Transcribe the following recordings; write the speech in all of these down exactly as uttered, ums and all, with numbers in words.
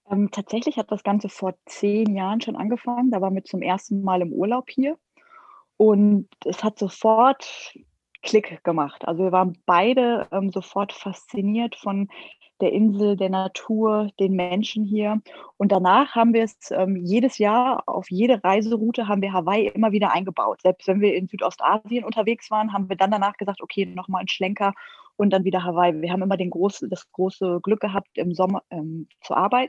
Ähm, tatsächlich hat das Ganze vor zehn Jahren schon angefangen. Da waren wir zum ersten Mal im Urlaub hier und es hat sofort Klick gemacht. Also, wir waren beide, ähm, sofort fasziniert von der Insel, der Natur, den Menschen hier. Und danach haben wir es, ähm, jedes Jahr auf jede Reiseroute haben wir Hawaii immer wieder eingebaut. Selbst wenn wir in Südostasien unterwegs waren, haben wir dann danach gesagt: „Okay, noch mal 'n Schlenker und dann wieder Hawaii." Wir haben immer den große das große Glück gehabt, im Sommer, ähm, zu arbeiten.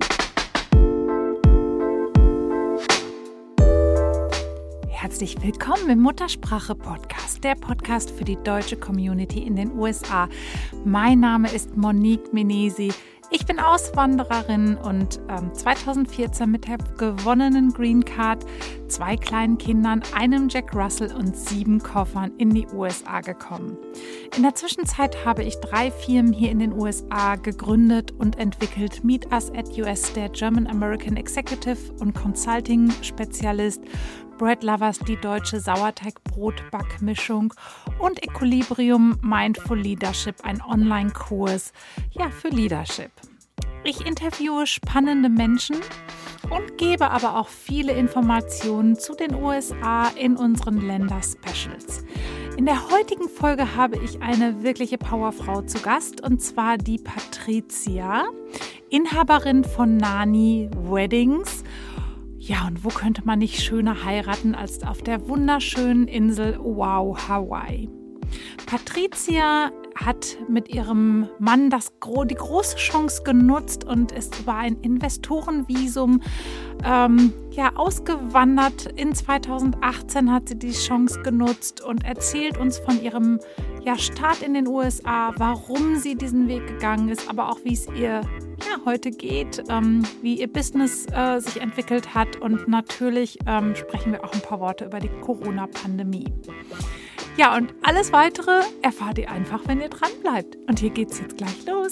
Herzlich willkommen im Muttersprache-Podcast, der Podcast für die deutsche Community in den U S A. Mein Name ist Monique Menesi. Ich bin Auswandererin und ähm, zweitausendvierzehn mit der gewonnenen Green Card, zwei kleinen Kindern, einem Jack Russell und sieben Koffern in die U S A gekommen. In der Zwischenzeit habe ich drei Firmen hier in den U S A gegründet und entwickelt. Meet Us at U S, der German American Executive und Consulting Spezialist, Bread Lovers, die deutsche Sauerteigbrot-Backmischung und Equilibrium Mindful Leadership, ein Online-Kurs ja, für Leadership. Ich interviewe spannende Menschen und gebe aber auch viele Informationen zu den U S A in unseren Länder-Specials. In der heutigen Folge habe ich eine wirkliche Powerfrau zu Gast, und zwar die Patricia, Inhaberin von Nani Weddings. Ja, und wo könnte man nicht schöner heiraten als auf der wunderschönen Insel Oahu, Hawaii? Patricia hat mit ihrem Mann das, die große Chance genutzt und ist über ein Investorenvisum ähm, ja, ausgewandert. In zweitausendachtzehn hat sie die Chance genutzt und erzählt uns von ihrem ja, Start in den U S A, warum sie diesen Weg gegangen ist, aber auch wie es ihr ja, heute geht, ähm, wie ihr Business äh, sich entwickelt hat, und natürlich ähm, sprechen wir auch ein paar Worte über die Corona-Pandemie. Ja, und alles Weitere erfahrt ihr einfach, wenn ihr dran bleibt. Und hier geht's jetzt gleich los.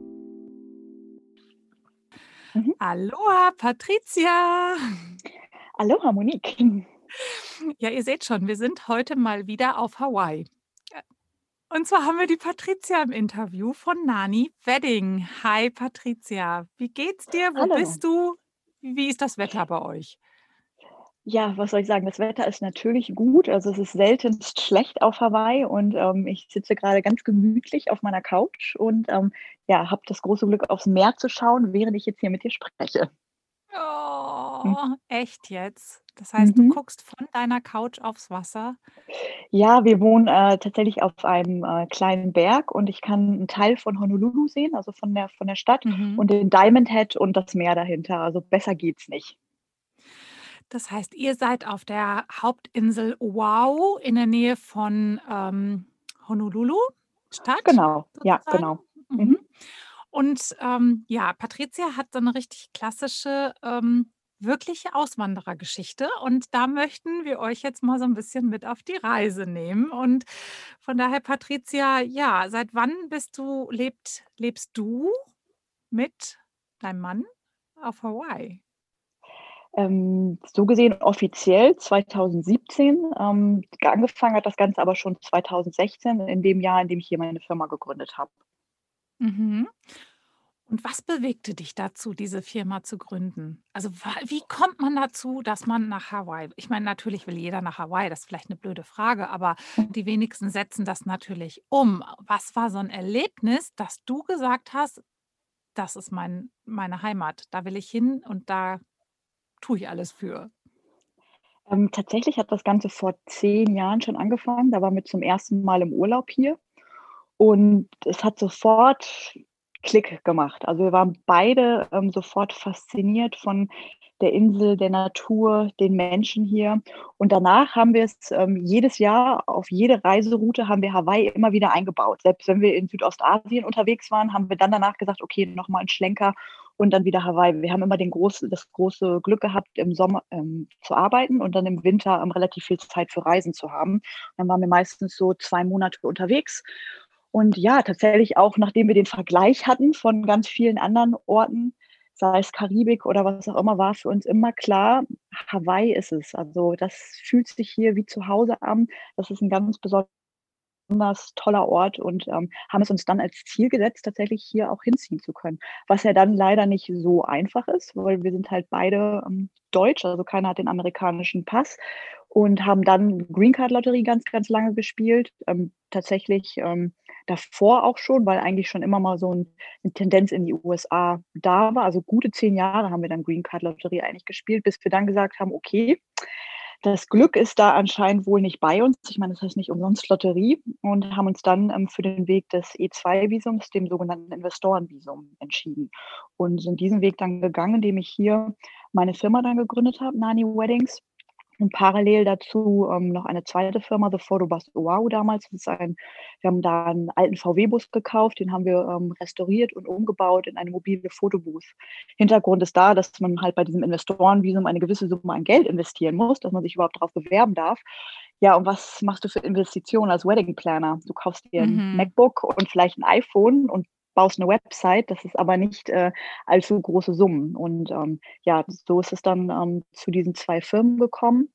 Mhm. Aloha, Patricia! Aloha, Monique. Ja, ihr seht schon, wir sind heute mal wieder auf Hawaii. Und zwar haben wir die Patricia im Interview von Nani Wedding. Hi Patricia, wie geht's dir? Wo Hallo. bist du? Wie ist das Wetter bei euch? Ja, was soll ich sagen? Das Wetter ist natürlich gut. Also, es ist seltenst schlecht auf Hawaii und, ähm, ich sitze gerade ganz gemütlich auf meiner Couch und, ähm, ja, habe das große Glück, aufs Meer zu schauen, während ich jetzt hier mit dir spreche. Hm. Oh, echt jetzt? Das heißt, du Mhm. guckst von deiner Couch aufs Wasser? Ja, wir wohnen, äh, tatsächlich auf einem, äh, kleinen Berg und ich kann 'n Teil von Honolulu sehen, also von der von der Stadt Mhm. und den Diamond Head und das Meer dahinter. Also, besser geht's nicht. Das heißt, ihr seid auf der Hauptinsel Oahu in der Nähe von, ähm, Honolulu Stadt Genau, ja, sozusagen? genau. Mhm. Mhm. Und, ähm, ja, Patricia hat so 'ne richtig klassische, ähm, wirkliche Auswanderergeschichte, und da möchten wir euch jetzt mal so 'n bisschen mit auf die Reise nehmen. Und von daher, Patricia, ja, seit wann bist du lebt lebst du mit deinem Mann auf Hawaii? Ähm, so gesehen offiziell zweitausendsiebzehn. Ähm, angefangen hat das Ganze aber schon zweitausendsechzehn, in dem Jahr, in dem ich hier meine Firma gegründet habe. Mhm. Und was bewegte dich dazu, diese Firma zu gründen? Also, wa wie kommt man dazu, dass man nach Hawaii ich meine, natürlich will jeder nach Hawaii, das ist vielleicht 'ne blöde Frage, aber die wenigsten setzen das natürlich um. Was war so 'n Erlebnis, dass du gesagt hast: „Das ist mein meine Heimat, da will ich hin und da tue ich alles für?“ Ähm, tatsächlich hat das Ganze vor zehn Jahren schon angefangen. Da waren wir zum ersten Mal im Urlaub hier und es hat sofort Klick gemacht. Also, wir waren beide, ähm, sofort fasziniert von der Insel, der Natur, den Menschen hier. Und danach haben wir es, ähm, jedes Jahr auf jede Reiseroute haben wir Hawaii immer wieder eingebaut. Selbst wenn wir in Südostasien unterwegs waren, haben wir dann danach gesagt: „Okay, noch mal 'n Schlenker und dann wieder Hawaii." Wir haben immer den große das große Glück gehabt, im Sommer, ähm, zu arbeiten und dann im Winter, ähm, relativ viel Zeit für Reisen zu haben. Dann waren wir meistens so zwei Monate unterwegs. Und ja, tatsächlich auch, nachdem wir den Vergleich hatten von ganz vielen anderen Orten, sei es Karibik oder was auch immer, war für uns immer klar, Hawaii ist es. Also, das fühlt sich hier wie zu Hause an. Das ist 'n ganz beson besonders toller Ort und, ähm, haben es uns dann als Ziel gesetzt, tatsächlich hier auch hinziehen zu können. Was ja dann leider nicht so einfach ist, weil wir sind halt beide, ähm, deutsch, also keiner hat den amerikanischen Pass und haben dann Green-Card-Lotterie ganz, ganz lange gespielt. Ähm, tatsächlich, ähm, davor auch schon, weil eigentlich schon immer mal so 'n 'ne Tendenz in die U S A da war. Also gute zehn Jahre haben wir dann Green-Card-Lotterie eigentlich gespielt, bis wir dann gesagt haben: „Okay, das Glück ist da anscheinend wohl nicht bei uns.“ Ich meine, das heißt nicht umsonst Lotterie und haben uns dann, ähm, für den Weg des E zwei Visums, dem sogenannten Investorenvisum, entschieden und sind diesen Weg dann gegangen, indem ich hier meine Firma dann gegründet habe, Nani Weddings, und parallel dazu, ähm, noch eine zweite Firma, The Photo Bus Wow damals. Das ist ein wir haben da 'n alten V W-Bus gekauft, den haben wir, ähm, restauriert und umgebaut in eine mobile Fotobooth. Hintergrund ist da, dass man halt bei diesem Investorenvisum eine gewisse Summe an Geld investieren muss, dass man sich überhaupt drauf bewerben darf. Ja, und was machst du für Investitionen als Wedding Planner? Du kaufst dir 'n Mhm. MacBook und vielleicht 'n iPhone und baust 'ne Website. Das ist aber nicht, äh, allzu große Summen. Und, ähm, ja, so ist es dann, ähm, zu diesen zwei Firmen gekommen.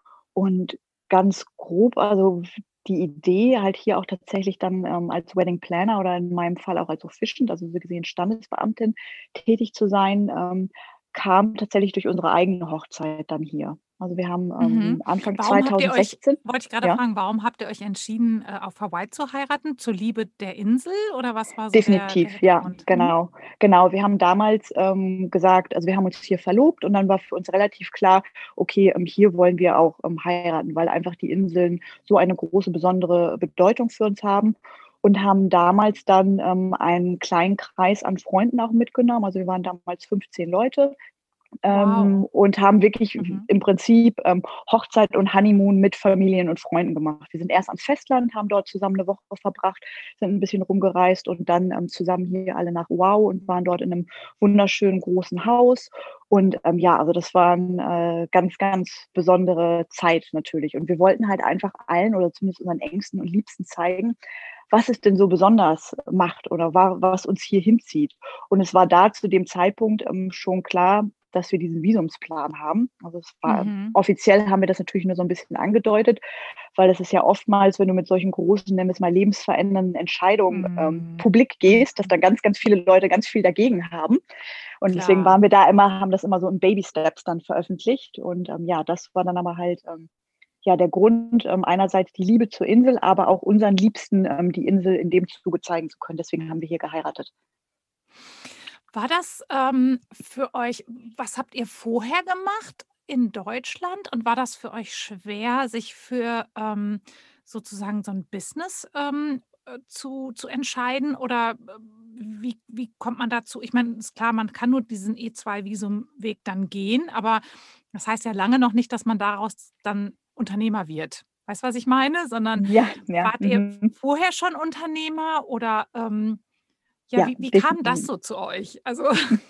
Und ganz grob, also f die Idee, halt hier auch tatsächlich dann, ähm, als Wedding Planner oder in meinem Fall auch als Officiant, also so gesehen Standesbeamtin tätig zu sein, ähm, kam tatsächlich durch unsere eigene Hochzeit dann hier. Also, wir haben, Mhm. ähm, Anfang Warum habt ihr euch zweitausendsechzehn wollte ich grade ja? fragen, warum habt ihr euch entschieden, äh, auf Hawaii zu heiraten? Zur Liebe der Insel oder was war so der der Definitiv, ja, Hintergrund? Mhm. genau. Genau, wir haben damals, ähm, gesagt also, wir haben uns hier verlobt und dann war für uns relativ klar: „Okay, ähm, hier wollen wir auch, ähm, heiraten“, weil einfach die Inseln so eine große, besondere Bedeutung für uns haben und haben damals dann, ähm, einen kleinen Kreis an Freunden auch mitgenommen. Also, wir waren damals fünfzehn Leute, ähm, Wow. und haben wirklich w Mhm. im Prinzip, ähm, Hochzeit und Honeymoon mit Familien und Freunden gemacht. Wir sind erst ans Festland, haben dort zusammen 'ne Woche verbracht, sind 'n bisschen rumgereist und dann, ähm, zusammen hier alle nach Wow und waren dort in 'nem wunderschönen großen Haus. Und, ähm, ja, also das war 'n, äh, ganz, ganz besondere Zeit natürlich. Und wir wollten halt einfach allen oder zumindest unseren Engsten und Liebsten zeigen, was es denn so besonders macht oder wa was uns hier hinzieht. Und es war da zu dem Zeitpunkt, ähm, schon klar, dass wir diesen Visumsplan haben. Also, es war Mhm. offiziell haben wir das natürlich nur so 'n bisschen angedeutet, weil das ist ja oftmals, wenn du mit solchen großen, nennen wir's mal lebensverändernden Entscheidungen, ähm, Mhm. publik gehst, dass Mhm. dann ganz, ganz viele Leute ganz viel dagegen haben. Und deswegen Klar. waren wir da immer haben das immer so in Baby Steps dann veröffentlicht. Und, ähm, ja, das war dann aber halt, ähm, ja, der Grund, ähm, einerseits die Liebe zur Insel, aber auch unseren Liebsten, ähm, die Insel in dem Zuge zeigen zu können. Deswegen haben wir hier geheiratet. War das, ähm, für euch was habt ihr vorher gemacht in Deutschland und war das für euch schwer, sich für, ähm, sozusagen so 'n Business, ähm, äh, zu zu entscheiden oder, ähm, wie wie kommt man dazu? Ich meine, ist klar, man kann nur diesen E zwei Visumweg dann gehen, aber das heißt ja lange noch nicht, dass man daraus dann Unternehmer wird. Weißt du, was ich meine? Sondern Ja, ja, wart ihr mhm. vorher schon Unternehmer oder, ähm, ja, Ja, wie wie kam das defini so zu euch? Also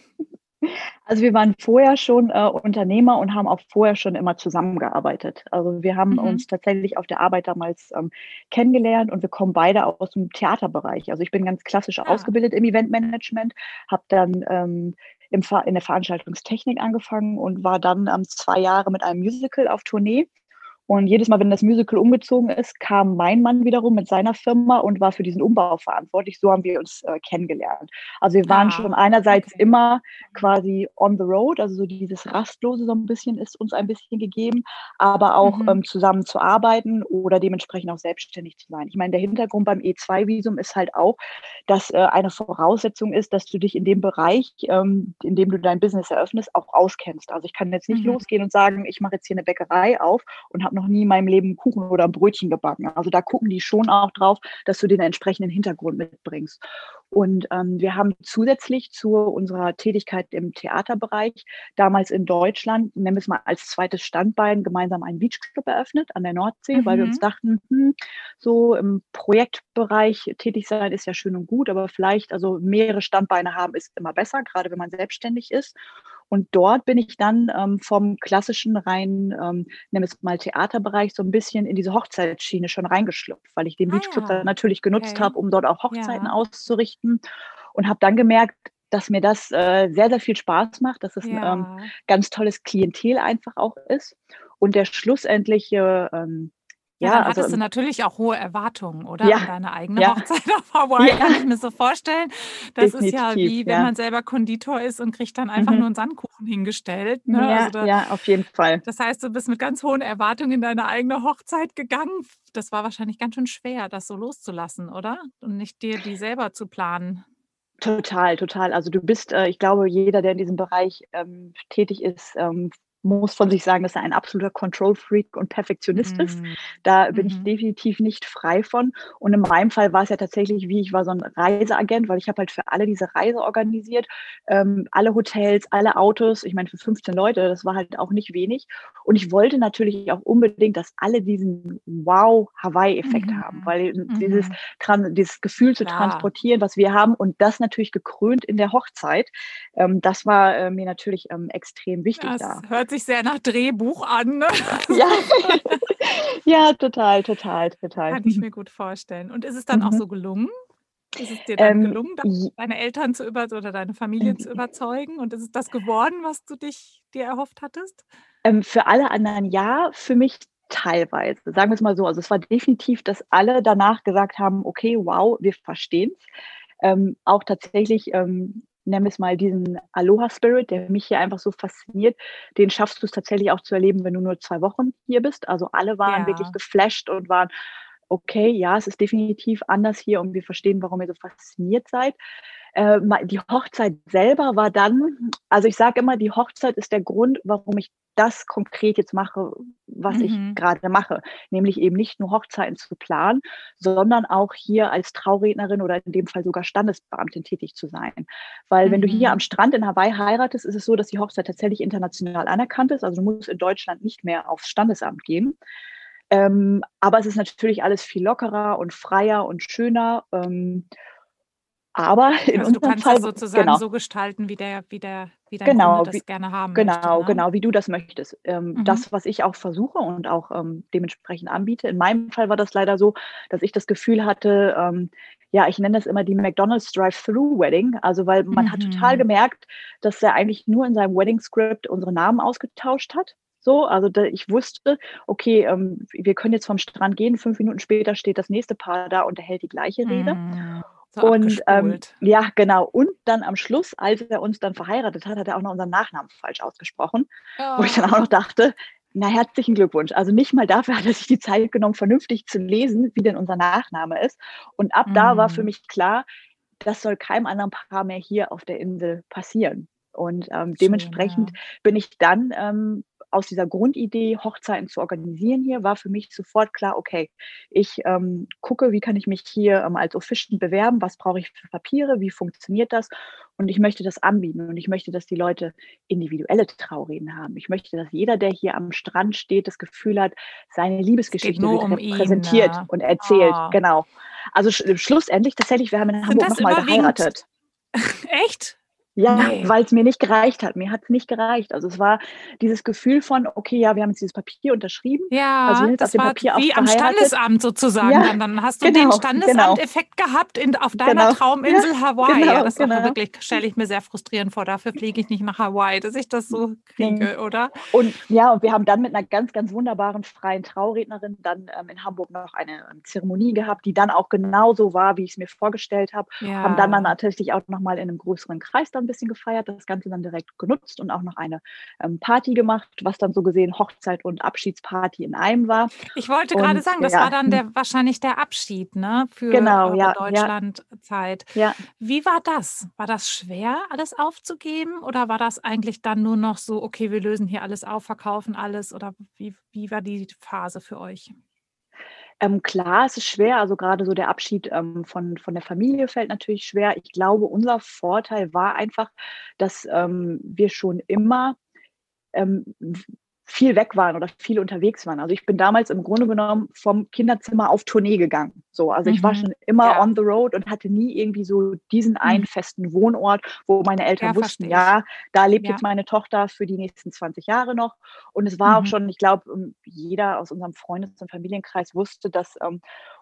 Also, wir waren vorher schon, äh, Unternehmer und haben auch vorher schon immer zusammengearbeitet. Also, wir haben Mhm. uns tatsächlich auf der Arbeit damals, ähm, kennengelernt und wir kommen beide aus'm Theaterbereich. Also, ich bin ganz klassisch Ah. ausgebildet im Eventmanagement, habe dann, ähm, im Ver in der Veranstaltungstechnik angefangen und war dann, ähm, zwei Jahre mit einem Musical auf Tournee. Und jedes Mal, wenn das Musical umgezogen ist, kam mein Mann wiederum mit seiner Firma und war für diesen Umbau verantwortlich. So haben wir uns, äh, kennengelernt. Also, wir waren schon Ah, einerseits okay. immer Mhm. quasi on the road, also so dieses Rastlose so 'n bisschen ist uns ein bisschen gegeben, aber auch, Mhm. ähm, zusammen zu arbeiten oder dementsprechend auch selbstständig zu sein. Ich meine, der Hintergrund beim E zwei Visum ist halt auch, dass, äh, eine Voraussetzung ist, dass du dich in dem Bereich, ähm, in dem du dein Business eröffnest, auch auskennst. Also, ich kann jetzt nicht Mhm. losgehen und sagen: „Ich mache jetzt hier 'ne Bäckerei auf und habe noch nie in meinem Leben 'n Kuchen oder 'n Brötchen gebacken.“ Also, da gucken die schon auch drauf, dass du den entsprechenden Hintergrund mitbringst. Und, ähm, wir haben zusätzlich zu unserer Tätigkeit im Theaterbereich damals in Deutschland, nennen wir's mal als zweites Standbein, gemeinsam einen Beachclub eröffnet an der Nordsee, weil wir uns Mhm. dachten: „Hm, so im Projektbereich tätig sein ist ja schön und gut, aber vielleicht also mehrere Standbeine haben ist immer besser, grade wenn man selbstständig ist.“ Und dort bin ich dann, ähm, vom klassischen rein, ähm, nennen wir's mal Theaterbereich, so 'n bisschen in diese Hochzeitsschiene schon reingeschlüpft, weil ich den Ah Beachclub dann ja, natürlich genutzt okay. habe, um dort auch Hochzeiten Ja. auszurichten und habe dann gemerkt, dass mir das, äh, sehr, sehr viel Spaß macht, dass es 'n, ähm, Ja. ganz tolles Klientel einfach auch ist. Und der schlussendliche, ähm Ja, Ja, dann also hattest du im natürlich auch hohe Erwartungen, oder? Ja, An deine eigene ja, Hochzeit auf Hawaii, kann ich ja, mir so vorstellen. Das ist ja definitiv, wie, wenn ja. man selber Konditor ist und kriegt dann einfach Mhm. nur 'n Sandkuchen hingestellt, ne? Ja, Also, da ja, auf jeden Fall. das heißt, du bist mit ganz hohen Erwartungen in deine eigene Hochzeit gegangen. F das war wahrscheinlich ganz schön schwer, das so loszulassen, oder? Und nicht dir die selber zu planen. Total, total. Also, du bist äh, ich glaube, jeder, der in diesem Bereich, ähm, tätig ist, ähm, muss von sich sagen, dass er ein absoluter Control Freak und Perfektionist ist. Mhm. Da bin ich Mhm. definitiv nicht frei von. Und in meinem Fall war's ja tatsächlich wie, ich war so 'n Reiseagent, weil ich habe halt für alle diese Reise organisiert, ähm, alle Hotels, alle Autos. Ich meine, für fünfzehn Leute, das war halt auch nicht wenig. Und ich wollte natürlich auch unbedingt, dass alle diesen Wow-Hawaii-Effekt Mhm. haben, weil dieses Mhm. tran dieses Gefühl zu Klar. transportieren, was wir haben und das natürlich gekrönt in der Hochzeit, ähm, das war, äh, mir natürlich, ähm, extrem wichtig Das da. hört sich sehr nach Drehbuch an, ne? Ja, ja, total, total, total. Kann ich mir gut vorstellen. Und ist es dann auch Mhm. so gelungen? Ist es dir dann Ähm, gelungen, da j deine Eltern zu über oder deine Familie Mhm. zu überzeugen? Und ist es das geworden, was du dich dir erhofft hattest? Ähm, für alle anderen ja, für mich teilweise. Sagen wir's mal so. Also, es war definitiv, dass alle danach gesagt haben: „Okay, wow, wir verstehen's.“ Ähm, auch tatsächlich, ähm, nennen wir's mal diesen Aloha-Spirit, der mich hier einfach so fasziniert, den schaffst du's tatsächlich auch zu erleben, wenn du nur zwei Wochen hier bist. Also, alle waren wirklich Ja. geflasht und waren: „Okay, ja, es ist definitiv anders hier und wir verstehen, warum ihr so fasziniert seid.“ Äh, mei die Hochzeit selber war dann also, ich sage immer, die Hochzeit ist der Grund, warum ich das konkret jetzt mache, was ich Mhm. grade mache. Nämlich eben nicht nur Hochzeiten zu planen, sondern auch hier als Traurednerin oder in dem Fall sogar Standesbeamtin tätig zu sein. Weil wenn du hier am Mhm. Strand in Hawaii heiratest, ist es so, dass die Hochzeit tatsächlich international anerkannt ist. Also, du musst in Deutschland nicht mehr aufs Standesamt gehen. Ähm, aber es ist natürlich alles viel lockerer und freier und schöner. Ähm, aber in Also, du unserem kannst das Fall sozusagen genau. so gestalten, wie der wie der wie dein Kunde Genau, das wie gerne haben möchte, genau, ne? genau, wie du das möchtest. Ähm, Mhm. das, was ich auch versuche und auch, ähm, dementsprechend anbiete. In meinem Fall war das leider so, dass ich das Gefühl hatte, ähm, ja, ich nenne das immer die McDonald's Drive-Thru-Wedding. Also, weil man hat total Mhm. gemerkt, dass er eigentlich nur in seinem Wedding Script unsere Namen ausgetauscht hat, so. Also, da ich wusste, okay, ähm, wir können jetzt vom Strand gehen, fünf Minuten später steht das nächste Paar da und er hält die gleiche Rede. Mhm. So Und, ähm abgespult. ja, genau. Und dann am Schluss, als er uns dann verheiratet hat, hat er auch noch unseren Nachnamen falsch ausgesprochen, wo ich dann auch noch Oh. dachte: „Na, herzlichen Glückwunsch.“ Also, nicht mal dafür hat er sich die Zeit genommen, vernünftig zu lesen, wie denn unser Nachname ist. Und ab da war für Mhm. mich klar, das soll keinem anderen Paar mehr hier auf der Insel passieren. Und, ähm, Schön, dementsprechend ja. bin ich dann, ähm, aus dieser Grundidee, Hochzeiten zu organisieren hier, war für mich sofort klar: „Okay, ich, ähm, gucke, wie kann ich mich hier, ähm, als Officiant bewerben? Was brauche ich für Papiere? Wie funktioniert das?“ Und ich möchte das anbieten und ich möchte, dass die Leute individuelle Traureden haben. Ich möchte, dass jeder, der hier am Strand steht, das Gefühl hat, seine Es geht Liebesgeschichte nur wird um ihn, repräsentiert ne? und erzählt. Oh. Genau. Also, sch schlussendlich tatsächlich, wir haben in Sind Hamburg das noch mal überwiegend geheiratet. echt? Ja, Ne. weil's mir nicht gereicht hat. Mir hat's nicht gereicht. Also, es war dieses Gefühl von: „Okay, ja, wir haben jetzt dieses Papier unterschrieben. Also, wir Ja, sind jetzt auf das dem war Papier auch wie am verheiratet.“ Standesamt sozusagen Ja, dann. Dann hast du den genau, genau. Standesamteffekt gehabt in auf deiner Genau. Ja, Trauminsel Hawaii. Ja, genau, das ist auch genau. wirklich stelle ich mir sehr frustrierend vor. Dafür fliege ich nicht nach Hawaii, dass ich das so Mhm. kriege, oder? Und ja, und wir haben dann mit 'ner ganz, ganz wunderbaren freien Traurednerin dann, ähm, in Hamburg noch eine, ähm, Zeremonie gehabt, die dann auch genauso war, wie ich's mir vorgestellt habe. Haben dann dann Ja. natürlich auch noch mal in 'nem größeren Kreis dann 'n bisschen gefeiert, das Ganze dann direkt genutzt und auch noch eine, ähm, Party gemacht, was dann so gesehen Hochzeit und Abschiedsparty in einem war. Ich wollte grade Und sagen, das war ja, dann mhm. der wahrscheinlich der Abschied, ne, für Genau, eure ja, ja. Deutschlandzeit. Ja. Wie war das? War das schwer, alles aufzugeben oder war das eigentlich dann nur noch so: „Okay, wir lösen hier alles auf, verkaufen alles“, oder wie wie war die Phase für euch? Ähm, klar, es ist schwer. Also, grade so der Abschied, ähm, von von der Familie fällt natürlich schwer. Ich glaube, unser Vorteil war einfach, dass, ähm, wir schon immer, ähm, v viel weg waren oder viel unterwegs waren. Also, ich bin damals im Grunde genommen vom Kinderzimmer auf Tournee gegangen. So, also, ich war Mhm. schon immer Ja. on the road und hatte nie irgendwie so diesen einen Mhm. festen Wohnort, wo meine Ja, Eltern wussten: verstehe ich. „Ja, da lebt Ja. jetzt meine Tochter für die nächsten zwanzig Jahre noch.“ Und es war auch Mhm. schon ich glaube, ähm, jeder aus unserem Freundes und Familienkreis wusste, dass, ähm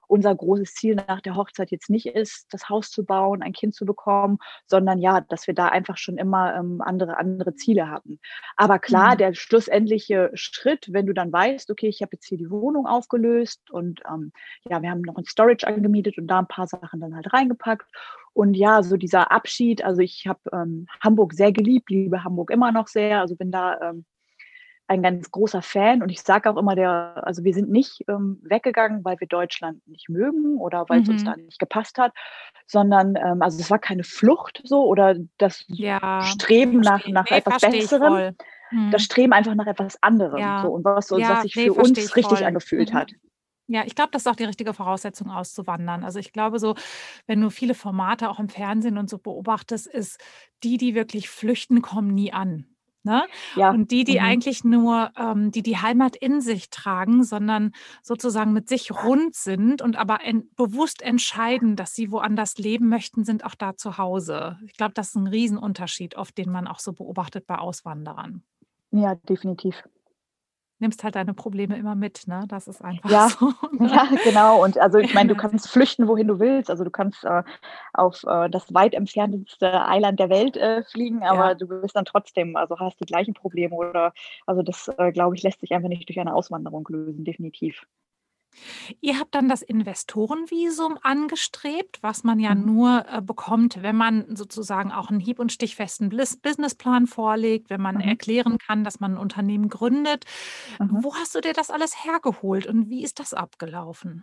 unser großes Ziel nach der Hochzeit jetzt nicht ist, das Haus zu bauen, ein Kind zu bekommen, sondern ja, dass wir da einfach schon immer, ähm, andere andere Ziele hatten. Aber klar, Mhm. der schlussendliche Schritt, wenn du dann weißt: „Okay, ich habe jetzt hier die Wohnung aufgelöst und, ähm, ja, wir haben noch 'n Storage angemietet und da 'n paar Sachen dann halt reingepackt." Und ja, so dieser Abschied, also ich habe, ähm, Hamburg sehr geliebt, liebe Hamburg immer noch sehr, also bin da, ähm, ein ganz großer Fan und ich sage auch immer, der also wir sind nicht, ähm, weggegangen, weil wir Deutschland nicht mögen oder weil's uns da Mhm. nicht gepasst hat, sondern, ähm also es war keine Flucht so oder das Ja, Streben nach verstehe. nach Ne, etwas verstehe ich Besserem, voll. das Mhm. Streben einfach nach etwas anderem, so Ja, und was so was ja, sich ne, für verstehe uns ich richtig voll. angefühlt Mhm. hat. Ja, ich glaube, das ist auch die richtige Voraussetzung auszuwandern. Also, ich glaube so, wenn du viele Formate auch im Fernsehen und so beobachtest, ist die, die wirklich flüchten, kommen nie an, ne? Ja, Und die, die mhm. eigentlich nur ähm, die die Heimat in sich tragen, sondern sozusagen mit sich rund sind und aber en bewusst entscheiden, dass sie woanders leben möchten, sind auch da zu Hause. Ich glaube, das ist 'n Riesenunterschied oft, den man auch so beobachtet bei Auswanderern. Ja, definitiv. Nimmst halt deine Probleme immer mit, ne? Das ist einfach Ja, so, ne? ja, genau. Und also ich meine, du Ja. kannst flüchten, wohin du willst. Also, du kannst, äh, auf, äh, das weit entfernteste Eiland der Welt, äh, fliegen, aber Ja. du bist dann trotzdem also hast die gleichen Probleme oder also das, äh, glaube ich, lässt sich einfach nicht durch eine Auswanderung lösen, definitiv. Ihr habt dann das Investorenvisum angestrebt, was man ja Mhm. nur, äh, bekommt, wenn man sozusagen auch 'n hieb und stichfesten Blis Businessplan vorlegt, wenn man Mhm. erklären kann, dass man 'n Unternehmen gründet. Mhm. Wo hast du dir das alles hergeholt und wie ist das abgelaufen?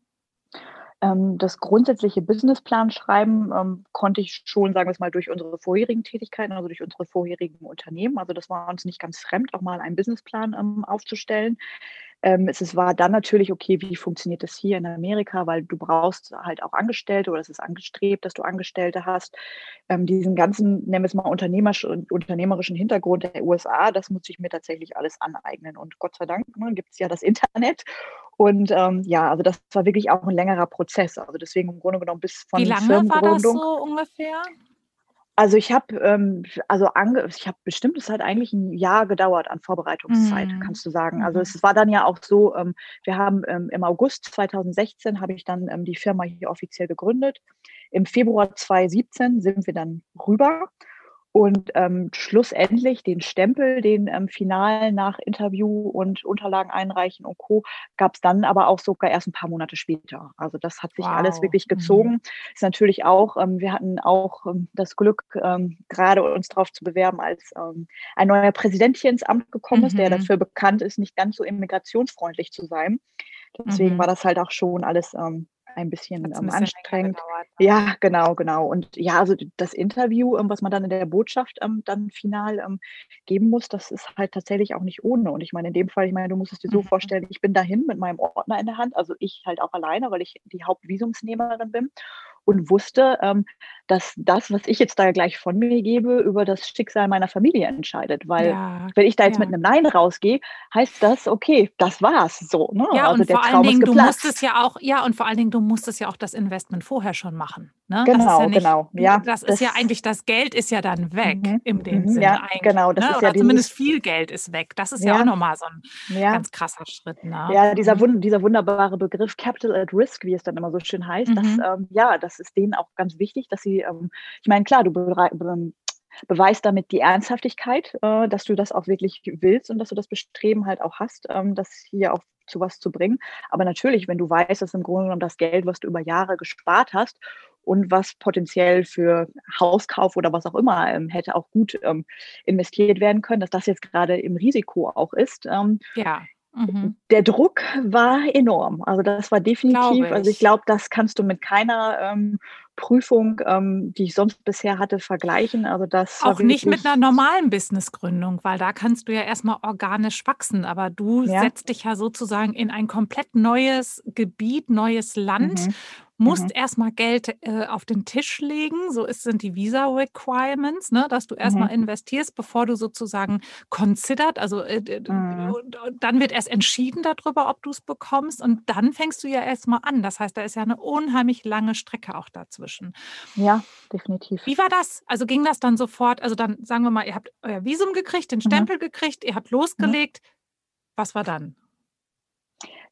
Ähm, das grundsätzliche Businessplan-Schreiben, ähm, konnte ich schon, sagen wir's mal, durch unsere vorherigen Tätigkeiten, also durch unsere vorherigen Unternehmen. Also, das war uns nicht ganz fremd, auch mal einen Businessplan, ähm, aufzustellen. Ähm, es es war dann natürlich: „Okay, wie funktioniert das hier in Amerika?" Weil du brauchst halt auch Angestellte oder es ist angestrebt, dass du Angestellte hast. Ähm, diesen ganzen, nennen wir's mal, unternehmersch unternehmerischen Hintergrund der USA, das musste ich mir tatsächlich alles aneignen. Und Gott sei Dank, ne, gibt's ja das Internet. Und, ähm, ja, also das war wirklich auch 'n längerer Prozess. Also deswegen im Grunde genommen bis Wie von lange war das Firmengründung so ungefähr? Also, ich habe, ähm, also ange ich habe bestimmt es hat eigentlich 'n Jahr gedauert an Vorbereitungszeit, Mhm. kannst du sagen. Also, Mhm. es war dann ja auch so, ähm, wir haben, ähm im August zweitausendsechzehn habe ich dann, ähm, die Firma hier offiziell gegründet. Im Februar zweitausendsiebzehn sind wir dann rüber und, ähm, schlussendlich den Stempel, den, ähm, finalen nach Interview und Unterlagen einreichen und Co. gab's dann aber auch sogar erst 'n paar Monate später. Also, das hat sich alles Wow. wirklich Mhm. gezogen. Ist natürlich auch ähm, wir hatten auch, ähm, das Glück, ähm, grade uns drauf zu bewerben, als, ähm, ein neuer Präsident hier ins Amt gekommen ist, der Mhm. dafür bekannt ist, nicht ganz so immigrationsfreundlich zu sein. Deswegen war Mhm. das halt auch schon alles, ähm, ein bisschen, Hat's 'n ähm, bisschen länger anstrengend. gedauert, ne? Ja, genau, genau. Und ja, also d das Interview, ähm, was man dann in der Botschaft, ähm, dann final, ähm, geben muss, das ist halt tatsächlich auch nicht ohne. Und ich meine, in dem Fall ich meine, du musst es dir so Mhm. vorstellen, ich bin dahin mit meinem Ordner in der Hand, also ich halt auch alleine, weil ich die Hauptvisumsnehmerin bin und wusste, ähm, dass das, was ich jetzt da gleich von mir gebe, über das Schicksal meiner Familie entscheidet. Weil Ja, wenn ich da jetzt mit ja. 'nem Nein rausgehe, heißt das: „Okay, das war's so", ne? Ja, Also, und der vor allen Traum ist Dingen, du musstest geplatzt. ja auch ja, und vor allen Dingen, du musstest ja auch das Investment vorher schon machen, ne? Das ist ja Genau, nicht genau. du Ja, das ist ja das eigentlich das Geld ist ja dann weg Mhm, in dem mhm, ja, Sinne eigentlich, genau. Das ne? ist ja Oder zumindest dieses viel Geld ist weg. Das ist ja auch Ja, noch mal so 'n ja. ganz krasser Schritt, ne? Ja, dieser Mhm. wun dieser wunderbare Begriff Capital at Risk, wie es dann immer so schön heißt, das, Mhm. ähm ja, das ist denen auch ganz wichtig, dass sie, ähm ich meine, klar, du berei be beweist damit die Ernsthaftigkeit, äh, dass du das auch wirklich willst und dass du das Bestreben halt auch hast, ähm, das hier auch zu was zu bringen. Aber natürlich, wenn du weißt, dass im Grunde genommen das Geld, was du über Jahre gespart hast und was potenziell für Hauskauf oder was auch immer, ähm, hätte auch gut, ähm, investiert werden können, dass das jetzt grade im Risiko auch ist, ähm Ja, mhm. der Druck war enorm. Also, das war definitiv Glaube also, ich ich. glaube, das kannst du mit keiner, ähm, Prüfung, ähm, die ich sonst bisher hatte, vergleichen. Also, das war Auch nicht mit 'ner wirklich normalen Businessgründung, weil da kannst du ja erst mal organisch wachsen, aber du Ja. setzt dich ja sozusagen in ein komplett neues Gebiet, neues Land, Mhm, musst mhm. erst mal Geld, äh, auf den Tisch legen. So ist sind die Visa Requirements, ne, dass du erst mal Mhm. investierst, bevor du sozusagen considered also, äh, d d Mhm. und und dann wird erst entschieden da drüber, ob du's bekommst und dann fängst du ja erst mal an. Das heißt, da ist ja 'ne unheimlich lange Strecke auch dazwischen. Ja, definitiv. Wie war das? Also, ging das dann sofort also, dann sagen wir mal, ihr habt euer Visum gekriegt, den Mhm. Stempel gekriegt, ihr habt Mhm. losgelegt. Was war dann?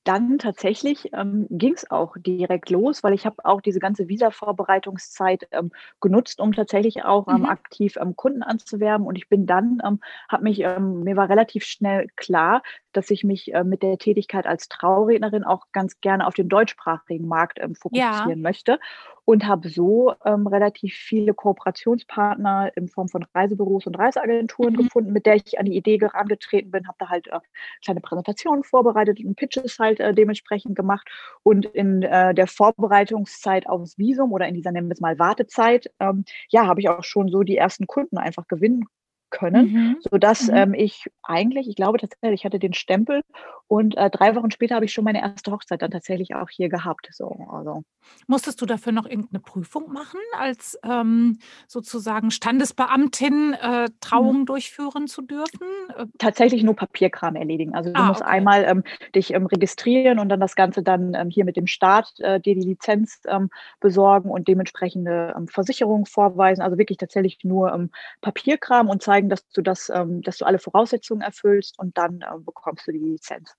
dann tatsächlich, ähm, ging's auch direkt los, weil ich habe auch diese ganze Visa-Vorbereitungszeit, ähm, genutzt, um tatsächlich auch, ähm, Mhm. aktiv, ähm, Kunden anzuwerben. Und ich bin dann, ähm habe mich ähm, mir war relativ schnell klar, dass ich mich, äh, mit der Tätigkeit als Traurednerin auch ganz gerne auf den deutschsprachigen Markt, ähm, Ja. fokussieren möchte und habe so, ähm, relativ viele Kooperationspartner in Form von Reisebüros und Reiseagenturen Mhm. gefunden, mit der ich an die Idee herangetreten bin, habe da halt, äh, kleine Präsentationen vorbereitet und Pitches halt, äh, dementsprechend gemacht. Und in, äh, der Vorbereitungszeit aufs Visum oder in dieser, nennen wir es mal, Wartezeit, ähm, ja, habe ich auch schon so die ersten Kunden einfach gewinnen können, Mhm. sodass, Mhm. ähm, ich eigentlich ich glaube tatsächlich, ich hatte den Stempel und, äh, drei Wochen später habe ich schon meine erste Hochzeit dann tatsächlich auch hier gehabt, so, also Musstest du dafür noch irgend 'ne Prüfung machen als, ähm, sozusagen Standesbeamtin, äh, Mhm. Trauungen durchführen zu dürfen? Äh Tatsächlich nur Papierkram erledigen. Also, du Ah, musst okay. einmal, ähm, dich, ähm, registrieren und dann das Ganze dann, ähm, hier mit dem Staat, äh, dir die Lizenz, ähm, besorgen und dementsprechende, ähm, Versicherungen vorweisen. Also, wirklich tatsächlich nur, ähm, Papierkram und zeigen, dass du das ähm, dass du alle Voraussetzungen erfüllst und dann, ähm, bekommst du die Lizenz.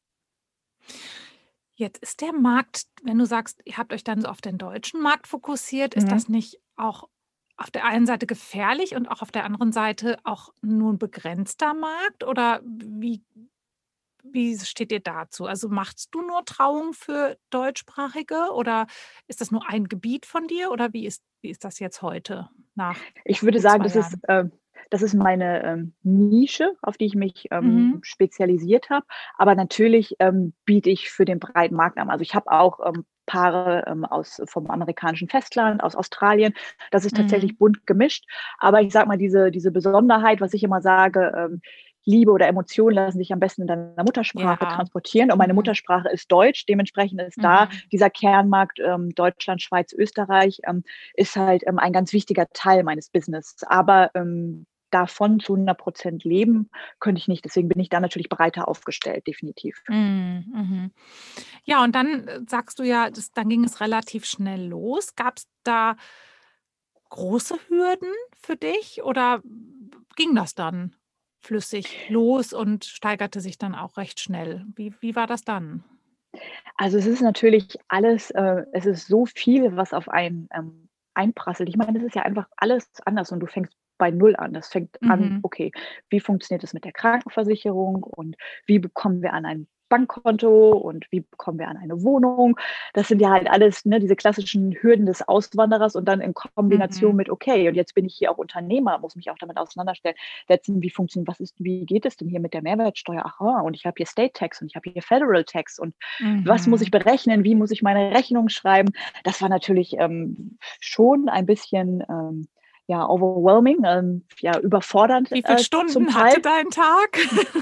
Jetzt ist der Markt wenn du sagst, ihr habt euch dann so auf den deutschen Markt fokussiert, ist Mhm. das nicht auch auf der einen Seite gefährlich und auch auf der anderen Seite auch nur 'n begrenzter Markt oder wie wie steht ihr dazu? Also, machst du nur Trauungen für Deutschsprachige oder ist das nur ein Gebiet von dir oder wie ist wie ist das jetzt heute nach, ja, Ich würde gut sagen, zwei das ist Jahren? ähm, das ist meine, ähm, Nische, auf die ich mich, ähm, Mhm. spezialisiert habe. Aber natürlich, ähm, biete ich für den breiten Markt an. Also, ich habe auch, ähm, Paare, ähm, aus vom amerikanischen Festland, aus Australien. Das ist Mhm. tatsächlich bunt gemischt. Aber ich sage mal, diese diese Besonderheit, was ich immer sage, ähm, Liebe oder Emotionen lassen sich am besten in deiner Muttersprache Ja. transportieren. Und meine Mhm. Muttersprache ist Deutsch. Dementsprechend ist da Mhm. dieser Kernmarkt, ähm, Deutschland, Schweiz, Österreich, ähm, ist halt, ähm, ein ganz wichtiger Teil meines Business. Aber, ähm, davon zu hundert Prozent leben könnte ich nicht. Deswegen bin ich da natürlich breiter aufgestellt, definitiv. Mhm, mhm. Ja, und dann, äh, sagst du ja, das dann ging es relativ schnell los. Gab's da große Hürden für dich oder ging das dann flüssig los und steigerte sich dann auch recht schnell? Wie wie war das dann? Also, es ist natürlich alles äh, es ist so viel, was auf einen, ähm, einprasselt. Ich meine, das ist ja einfach alles anders und du fängst bei null an. Das fängt an: Mhm. „Okay, wie funktioniert das mit der Krankenversicherung und wie bekommen wir an ein Bankkonto und wie bekommen wir an eine Wohnung?“ Das sind ja halt alles, ne, diese klassischen Hürden des Auswanderers und dann in Kombination Mhm. mit: „Okay, und jetzt bin ich hier auch Unternehmer, muss mich auch damit auseinanderstellen setzen, wie funktioniert was ist wie geht es denn hier mit der Mehrwertsteuer? Aha, und ich habe hier State Tax und ich habe hier Federal Tax und was muss ich Mhm. berechnen? Wie muss ich meine Rechnung schreiben?“ Das war natürlich, ähm, schon ein bisschen, ähm, ja, overwhelming, ähm, ja, überfordernd, Wie viel äh, zum Stunden hatte Teil. dein Tag?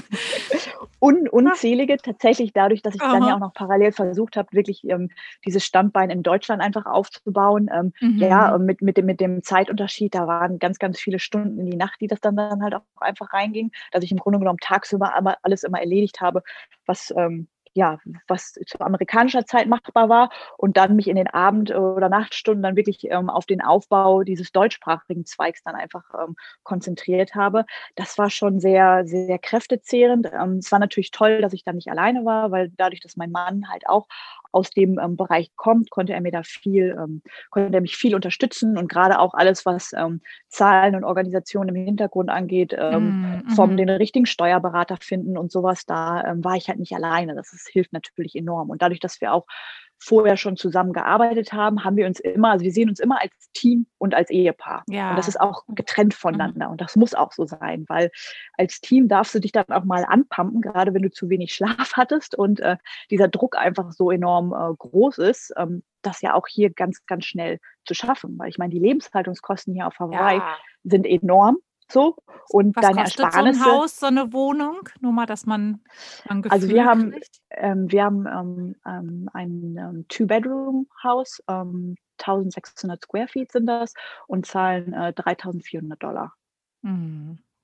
Un Ah. unzählige tatsächlich dadurch, dass ich dann ja Aha. auch noch parallel versucht habe, wirklich, ähm, dieses Standbein in Deutschland einfach aufzubauen. Ähm, ja, Mhm. mit mit dem mit dem Zeitunterschied, da waren ganz, ganz viele Stunden in die Nacht, die das dann dann halt auch einfach reinging, dass ich im Grunde genommen tagsüber aber alles immer erledigt habe, was, ähm ja, was zu amerikanischer Zeit machbar war und dann mich in den Abend oder Nachtstunden dann wirklich, ähm, auf den Aufbau dieses deutschsprachigen Zweigs dann einfach, ähm, konzentriert habe. Das war schon sehr, sehr kräftezehrend. Ähm, es war natürlich toll, dass ich da nicht alleine war, weil dadurch, dass mein Mann halt auch aus dem, ähm, Bereich kommt, konnte er mir da viel ähm, konnte er mich viel unterstützen und grade auch alles, was, ähm, Zahlen und Organisation im Hintergrund angeht, ähm, Mhm, vom mhm. den richtigen Steuerberater finden und so was, da, ähm, war ich halt nicht alleine. Das ist hilft natürlich enorm. Und dadurch, dass wir auch vorher schon zusammengearbeitet haben, haben wir uns immer also, wir sehen uns immer als Team und als Ehepaar. Und das Ja. ist auch Mhm. getrennt Mhm. voneinander und das muss auch so sein, weil als Team darfst du dich dann auch mal anpumpen, grade wenn du zu wenig Schlaf hattest und, äh, dieser Druck einfach so enorm, äh, groß ist, ähm, das ja auch hier ganz, ganz schnell zu schaffen. Weil ich meine, die Lebenshaltungskosten hier auf Hawaii Ja. sind enorm so und Was deine kostet so 'n Ersparnisse Haus, so 'ne Wohnung? Nur mal, dass man mal 'n Also, wir Gefühl haben kriegt. ähm, wir haben, ähm, ähm, ein, ähm, Two-Bedroom-Haus, ähm, tausendsechshundert Square Feet sind das und zahlen, äh, dreitausendvierhundert Dollar. Mhm.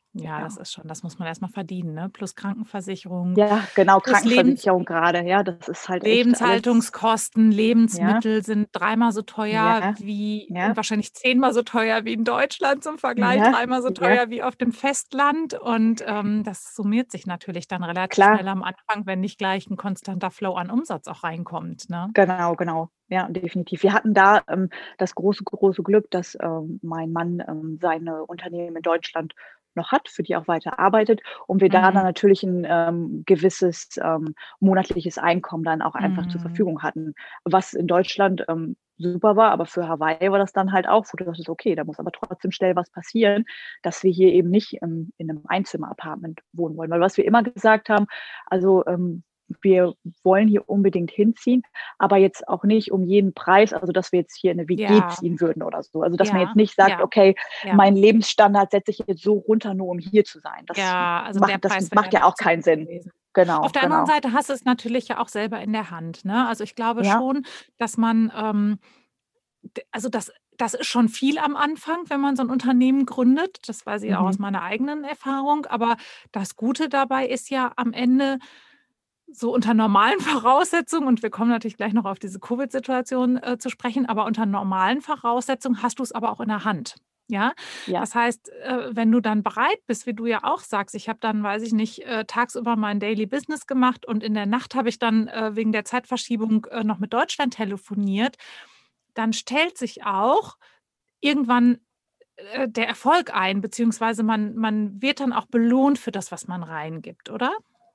Ja, das Ja. ist schon das muss man erst mal verdienen, ne? Plus Krankenversicherung, Ja, genau, plus Lebens Krankenversicherung grade, ja, das ist halt echt alles Lebenshaltungskosten, ja, Lebensmittel sind dreimal so teuer ja, wie ja, wahrscheinlich zehnmal so teuer wie in Deutschland zum Vergleich, ja, dreimal so ja, teuer wie auf dem Festland und, ähm, das summiert sich natürlich dann relativ klar. schnell am Anfang, wenn nicht gleich 'n konstanter Flow an Umsatz auch reinkommt, ne? Genau, genau. Ja, definitiv. Wir hatten da, ähm, das große, große Glück, dass, ähm, mein Mann, ähm, seine Unternehmen in Deutschland noch hat, für die er auch weiter arbeitet und wir da dann Mhm. natürlich 'n, ähm, gewisses, ähm, monatliches Einkommen dann auch einfach zur Mhm. Verfügung hatten, was in Deutschland, ähm, super war, aber für Hawaii war das dann halt auch, wo du dachtest: „Okay, da muss aber trotzdem schnell was passieren, dass wir hier eben nicht, ähm, in 'nem Einzimmer-Apartment wohnen wollen.“ Weil was wir immer gesagt haben, also, ähm, wir wollen hier unbedingt hinziehen, aber jetzt auch nicht um jeden Preis, also, dass wir jetzt hier in 'ne W G Ja, ziehen würden oder so. Also, dass man jetzt ja, nicht sagt: ja, „Okay, ja. meinen Lebensstandard setze ich jetzt so runter, nur um hier zu sein.“ Das Ja, also der macht das Preis wäre macht dann ja auch auch zu keinen hoch Sinn. gewesen. Auf Genau, der anderen genau. Seite hast du es natürlich ja auch selber in der Hand, ne? Also, ich glaube Ja, schon, dass man, ähm, d also das das ist schon viel am Anfang, wenn man so 'n Unternehmen gründet. Das weiß ich auch aus mhm, meiner eigenen Erfahrung. Aber das Gute dabei ist ja am Ende so unter normalen Voraussetzungen und wir kommen natürlich gleich noch auf diese Covid-Situation, äh, zu sprechen, aber unter normalen Voraussetzungen hast du's aber auch in der Hand, ja? ja, Das heißt, äh, wenn du dann bereit bist, wie du ja auch sagst: „Ich habe dann, weiß ich nicht, äh, tagsüber mein Daily Business gemacht und in der Nacht habe ich dann, äh, wegen der Zeitverschiebung, äh, noch mit Deutschland telefoniert“, dann stellt sich auch irgendwann, äh, der Erfolg ein, beziehungsweise man man wird dann auch belohnt für das, was man reingibt, oder?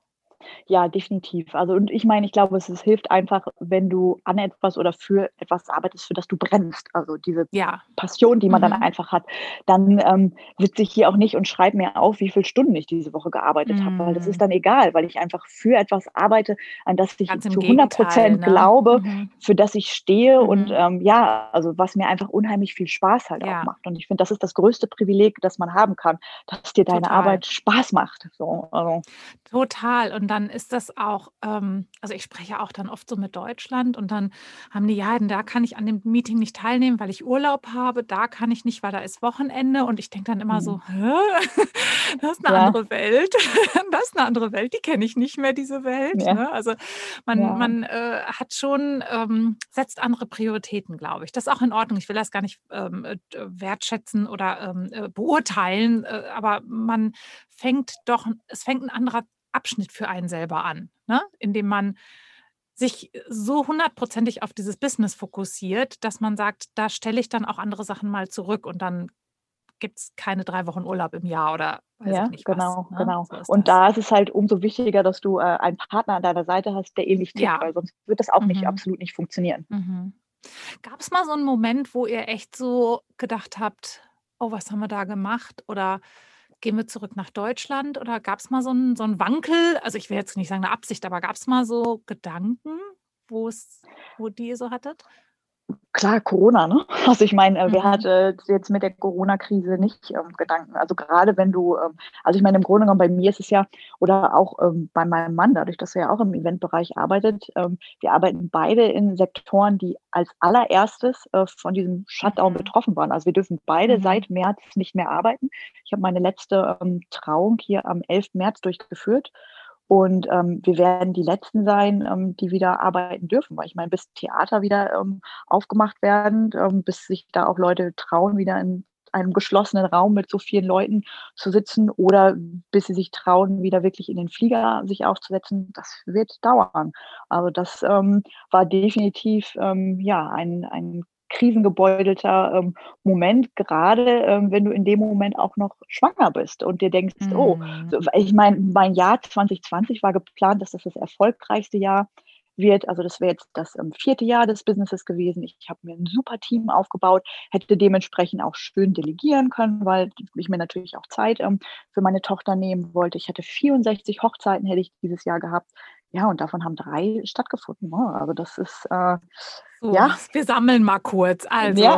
ja, definitiv. Also, und ich meine, ich glaube, es es hilft einfach, wenn du an etwas oder für etwas arbeitest, für das du brennst. Also, diese Ja. Passion, die man dann Mhm. einfach hat, dann, ähm, sitze ich hier auch nicht und schreibe mir auf, wie viele Stunden ich diese Woche gearbeitet habe, weil das ist Mhm. dann egal, weil ich einfach für etwas arbeite, an das ich Ganz im zu hundert Gegenteil, Prozent ne? glaube, Mhm. für das ich stehe und, Mhm. ähm, ja, also, was mir einfach unheimlich viel Spaß halt auch Ja, macht. Und ich finde, das ist das größte Privileg, das man haben kann, dass dir deine total. Arbeit Spaß macht, so, also, Total. Und dann ist das auch ähm, also, ich spreche ja auch dann oft so mit Deutschland und dann haben die: „Ja, da kann ich an dem Meeting nicht teilnehmen, weil ich Urlaub habe. Da kann ich nicht, weil da ist Wochenende.“ Und ich denke dann immer mhm. so: „Hä? Das ist 'ne Ja, andere Welt. Das ist 'ne andere Welt, die kenne ich nicht mehr, diese Welt“, ja, ne? Also, man ja. man, äh, hat schon ähm, setzt andere Prioritäten, glaube ich. Das ist auch in Ordnung. Ich will das gar nicht, ähm, äh, d wertschätzen oder, ähm, äh, beurteilen, äh, aber man fängt doch es fängt 'n anderer Abschnitt für einen selber an, ne? Indem man sich so hundertprozentig auf dieses Business fokussiert, dass man sagt: „Da stelle ich dann auch andere Sachen mal zurück und dann gibt's keine drei Wochen Urlaub im Jahr“ oder weiß ich Ja, nicht was, genau, ne? genau. So ist Und das. da ist es halt umso wichtiger, dass du, äh, einen Partner an deiner Seite hast, der ähnlich tickt, Ja. weil sonst wird das auch nicht Mhm. absolut nicht funktionieren. Mhm. Gab's mal so 'n Moment, wo ihr echt so gedacht habt: „Oh, was haben wir da gemacht?“ Oder „Gehen wir zurück nach Deutschland?“ Oder gab's mal so 'n so 'n Wankel? Also, ich will jetzt nicht sagen 'ne Absicht, aber gab's mal so Gedanken, wo's wo die ihr so hattet? Klar, Corona, ne? Also, ich meine, äh, wer Mhm. hatte jetzt mit der Corona-Krise nicht, ähm, Gedanken? Also, grade wenn du, ähm also, ich meine, im Grunde genommen bei mir ist es ja oder auch, ähm, bei meinem Mann, dadurch, dass er ja auch im Eventbereich arbeitet, ähm, wir arbeiten beide in Sektoren, die als Allererstes, äh, von diesem Shutdown Mhm. betroffen waren. Also, wir dürfen beide Mhm. seit März nicht mehr arbeiten. Ich habe meine letzte, ähm, Trauung hier am elften März durchgeführt und, ähm, wir werden die Letzten sein, ähm, die wieder arbeiten dürfen, weil ich meine, bis Theater wieder, ähm, aufgemacht werden, ähm, bis sich da auch Leute trauen, wieder in einem geschlossenen Raum mit so vielen Leuten zu sitzen oder bis sie sich trauen, wieder wirklich in den Flieger sich aufzusetzen, das wird dauern. Also, das, ähm, war definitiv, ähm, ja, ein ein krisengebeutelter, ähm, Moment, gerade, ähm, wenn du in dem Moment auch noch schwanger bist und dir denkst: „Oh“, Mhm. so weil ich meine, mein Jahr zwanzig zwanzig war geplant, dass das das erfolgreichste Jahr wird. Also, das wäre jetzt das, ähm, vierte Jahr des Businesses gewesen. Ich habe mir 'n super Team aufgebaut, hätte dementsprechend auch schön delegieren können, weil ich mir natürlich auch Zeit, ähm, für meine Tochter nehmen wollte. Ich hatte vierundsechzig Hochzeiten hätte ich dieses Jahr gehabt. Ja, und davon haben drei stattgefunden, ne? Also, das ist, äh So, ja, wir sammeln mal kurz. ja. Also,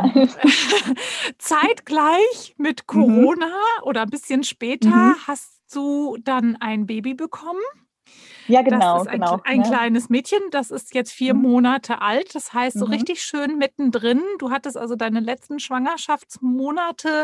zeitgleich mit Mhm, Corona oder 'n bisschen später mhm. hast du dann ein Baby bekommen. Ja, Das genau, ist ein, genau, ein ne? kleines Mädchen, das ist jetzt vier Mhm. Monate alt. Das heißt, so Mhm. richtig schön mittendrin. Du hattest also deine letzten Schwangerschaftsmonate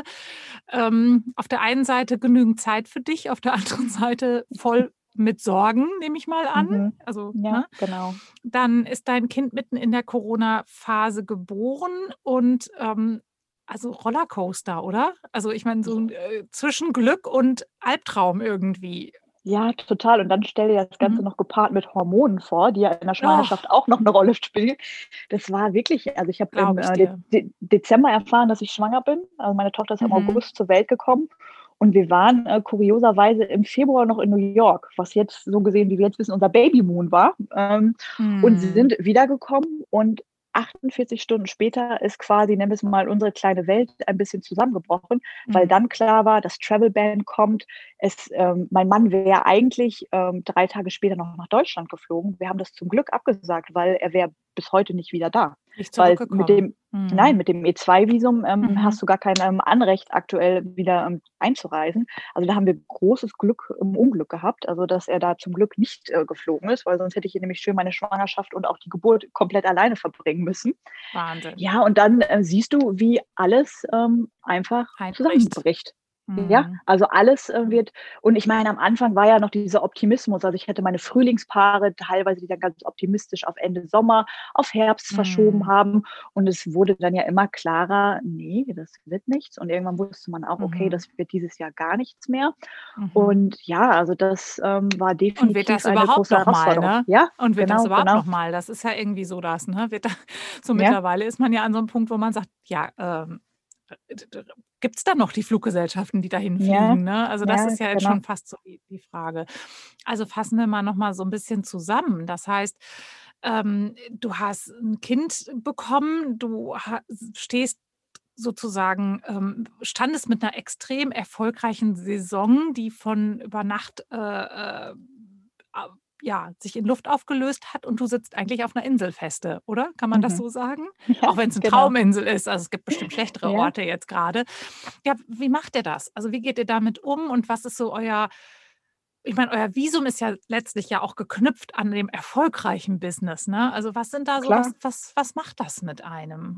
ähm, auf der einen Seite genügend Zeit für dich, auf der anderen Seite voll mit Sorgen, nehme ich mal an. Mhm. Also, Ja, ne? genau. Dann ist dein Kind mitten in der Corona-Phase geboren und ähm, also Rollercoaster, oder? Also ich meine, so 'n äh, zwischen Glück und Albtraum irgendwie. Ja, total. Und dann stell dir das Ganze Mhm. noch gepaart mit Hormonen vor, die ja in der Schwangerschaft Oh, auch noch 'ne Rolle spielen. Das war wirklich also, ich habe im, glaube ich äh, De dir. De Dezember erfahren, dass ich schwanger bin. Also, meine Tochter ist ja im Mhm. August zur Welt gekommen und wir waren, äh, kurioserweise im Februar noch in New York, was jetzt so gesehen, wie wir jetzt wissen, unser Babymoon war, ähm, und Mhm. sind wiedergekommen und achtundvierzig Stunden später ist quasi, nennen wir's mal, unsere kleine Welt ein bisschen zusammengebrochen, weil Mhm. dann klar war, das Travel Ban kommt. Es ähm, mein Mann wäre eigentlich, ähm, drei Tage später noch nach Deutschland geflogen. Wir haben das zum Glück abgesagt, weil er wäre bis heute nicht wieder da. Nicht Weil mit zurückgekommen. dem nein, Mhm. mit dem E zwei Visum, ähm, Mhm. hast du gar kein, ähm, Anrecht aktuell wieder, ähm, einzureisen. Also, da haben wir großes Glück im Unglück gehabt, also, dass er da zum Glück nicht, äh, geflogen ist, weil sonst hätte ich hier nämlich schön meine Schwangerschaft und auch die Geburt komplett alleine verbringen müssen. Wahnsinn. Ja, und dann, äh, siehst du, wie alles, ähm, einfach Einbricht. zusammenbricht. Ja, Mhm. also alles, äh, wird und ich meine, am Anfang war ja noch dieser Optimismus. Also, ich hatte meine Frühlingspaare teilweise, die dann ganz optimistisch auf Ende Sommer, auf Herbst verschoben Mhm. haben. Und es wurde dann ja immer klarer: „Ne, das wird nichts." Und irgendwann wusste man auch: „Okay, Mhm. das wird dieses Jahr gar nichts mehr." Mhm. Und ja, also das, ähm, war Und wird definitiv das eine überhaupt große noch mal, Herausforderung. ne? Ja, Und wird das genau, überhaupt genau. noch mal? Das ist ja irgendwie so das, ne? Wird da so Ja, mittlerweile ist man ja an so 'nem Punkt, wo man sagt: „Ja, ähm, äh, d d gibt's da noch die Fluggesellschaften, die dahin ja, fliegen“, ne? Also, das ja, ist ja jetzt genau. schon fast so die die Frage. Also, fassen wir mal noch mal so 'n bisschen zusammen. Das heißt, ähm, du hast 'n Kind bekommen, du ha s stehst sozusagen ähm, standest mit 'ner extrem erfolgreichen Saison, die von über Nacht, äh, äh, a ja, sich in Luft aufgelöst hat und du sitzt eigentlich auf 'ner Insel feste, oder? Kann man das Mhm. so sagen? Ja, Auch wenn's 'ne genau. Trauminsel ist, also, es gibt bestimmt schlechtere Ja. Orte jetzt grade. Ja, wie macht ihr das? Also, wie geht ihr damit um und was ist so euer ich meine, euer Visum ist ja letztlich ja auch geknüpft an dem erfolgreichen Business, ne? Also, was sind da so was Klar. was was macht das mit einem?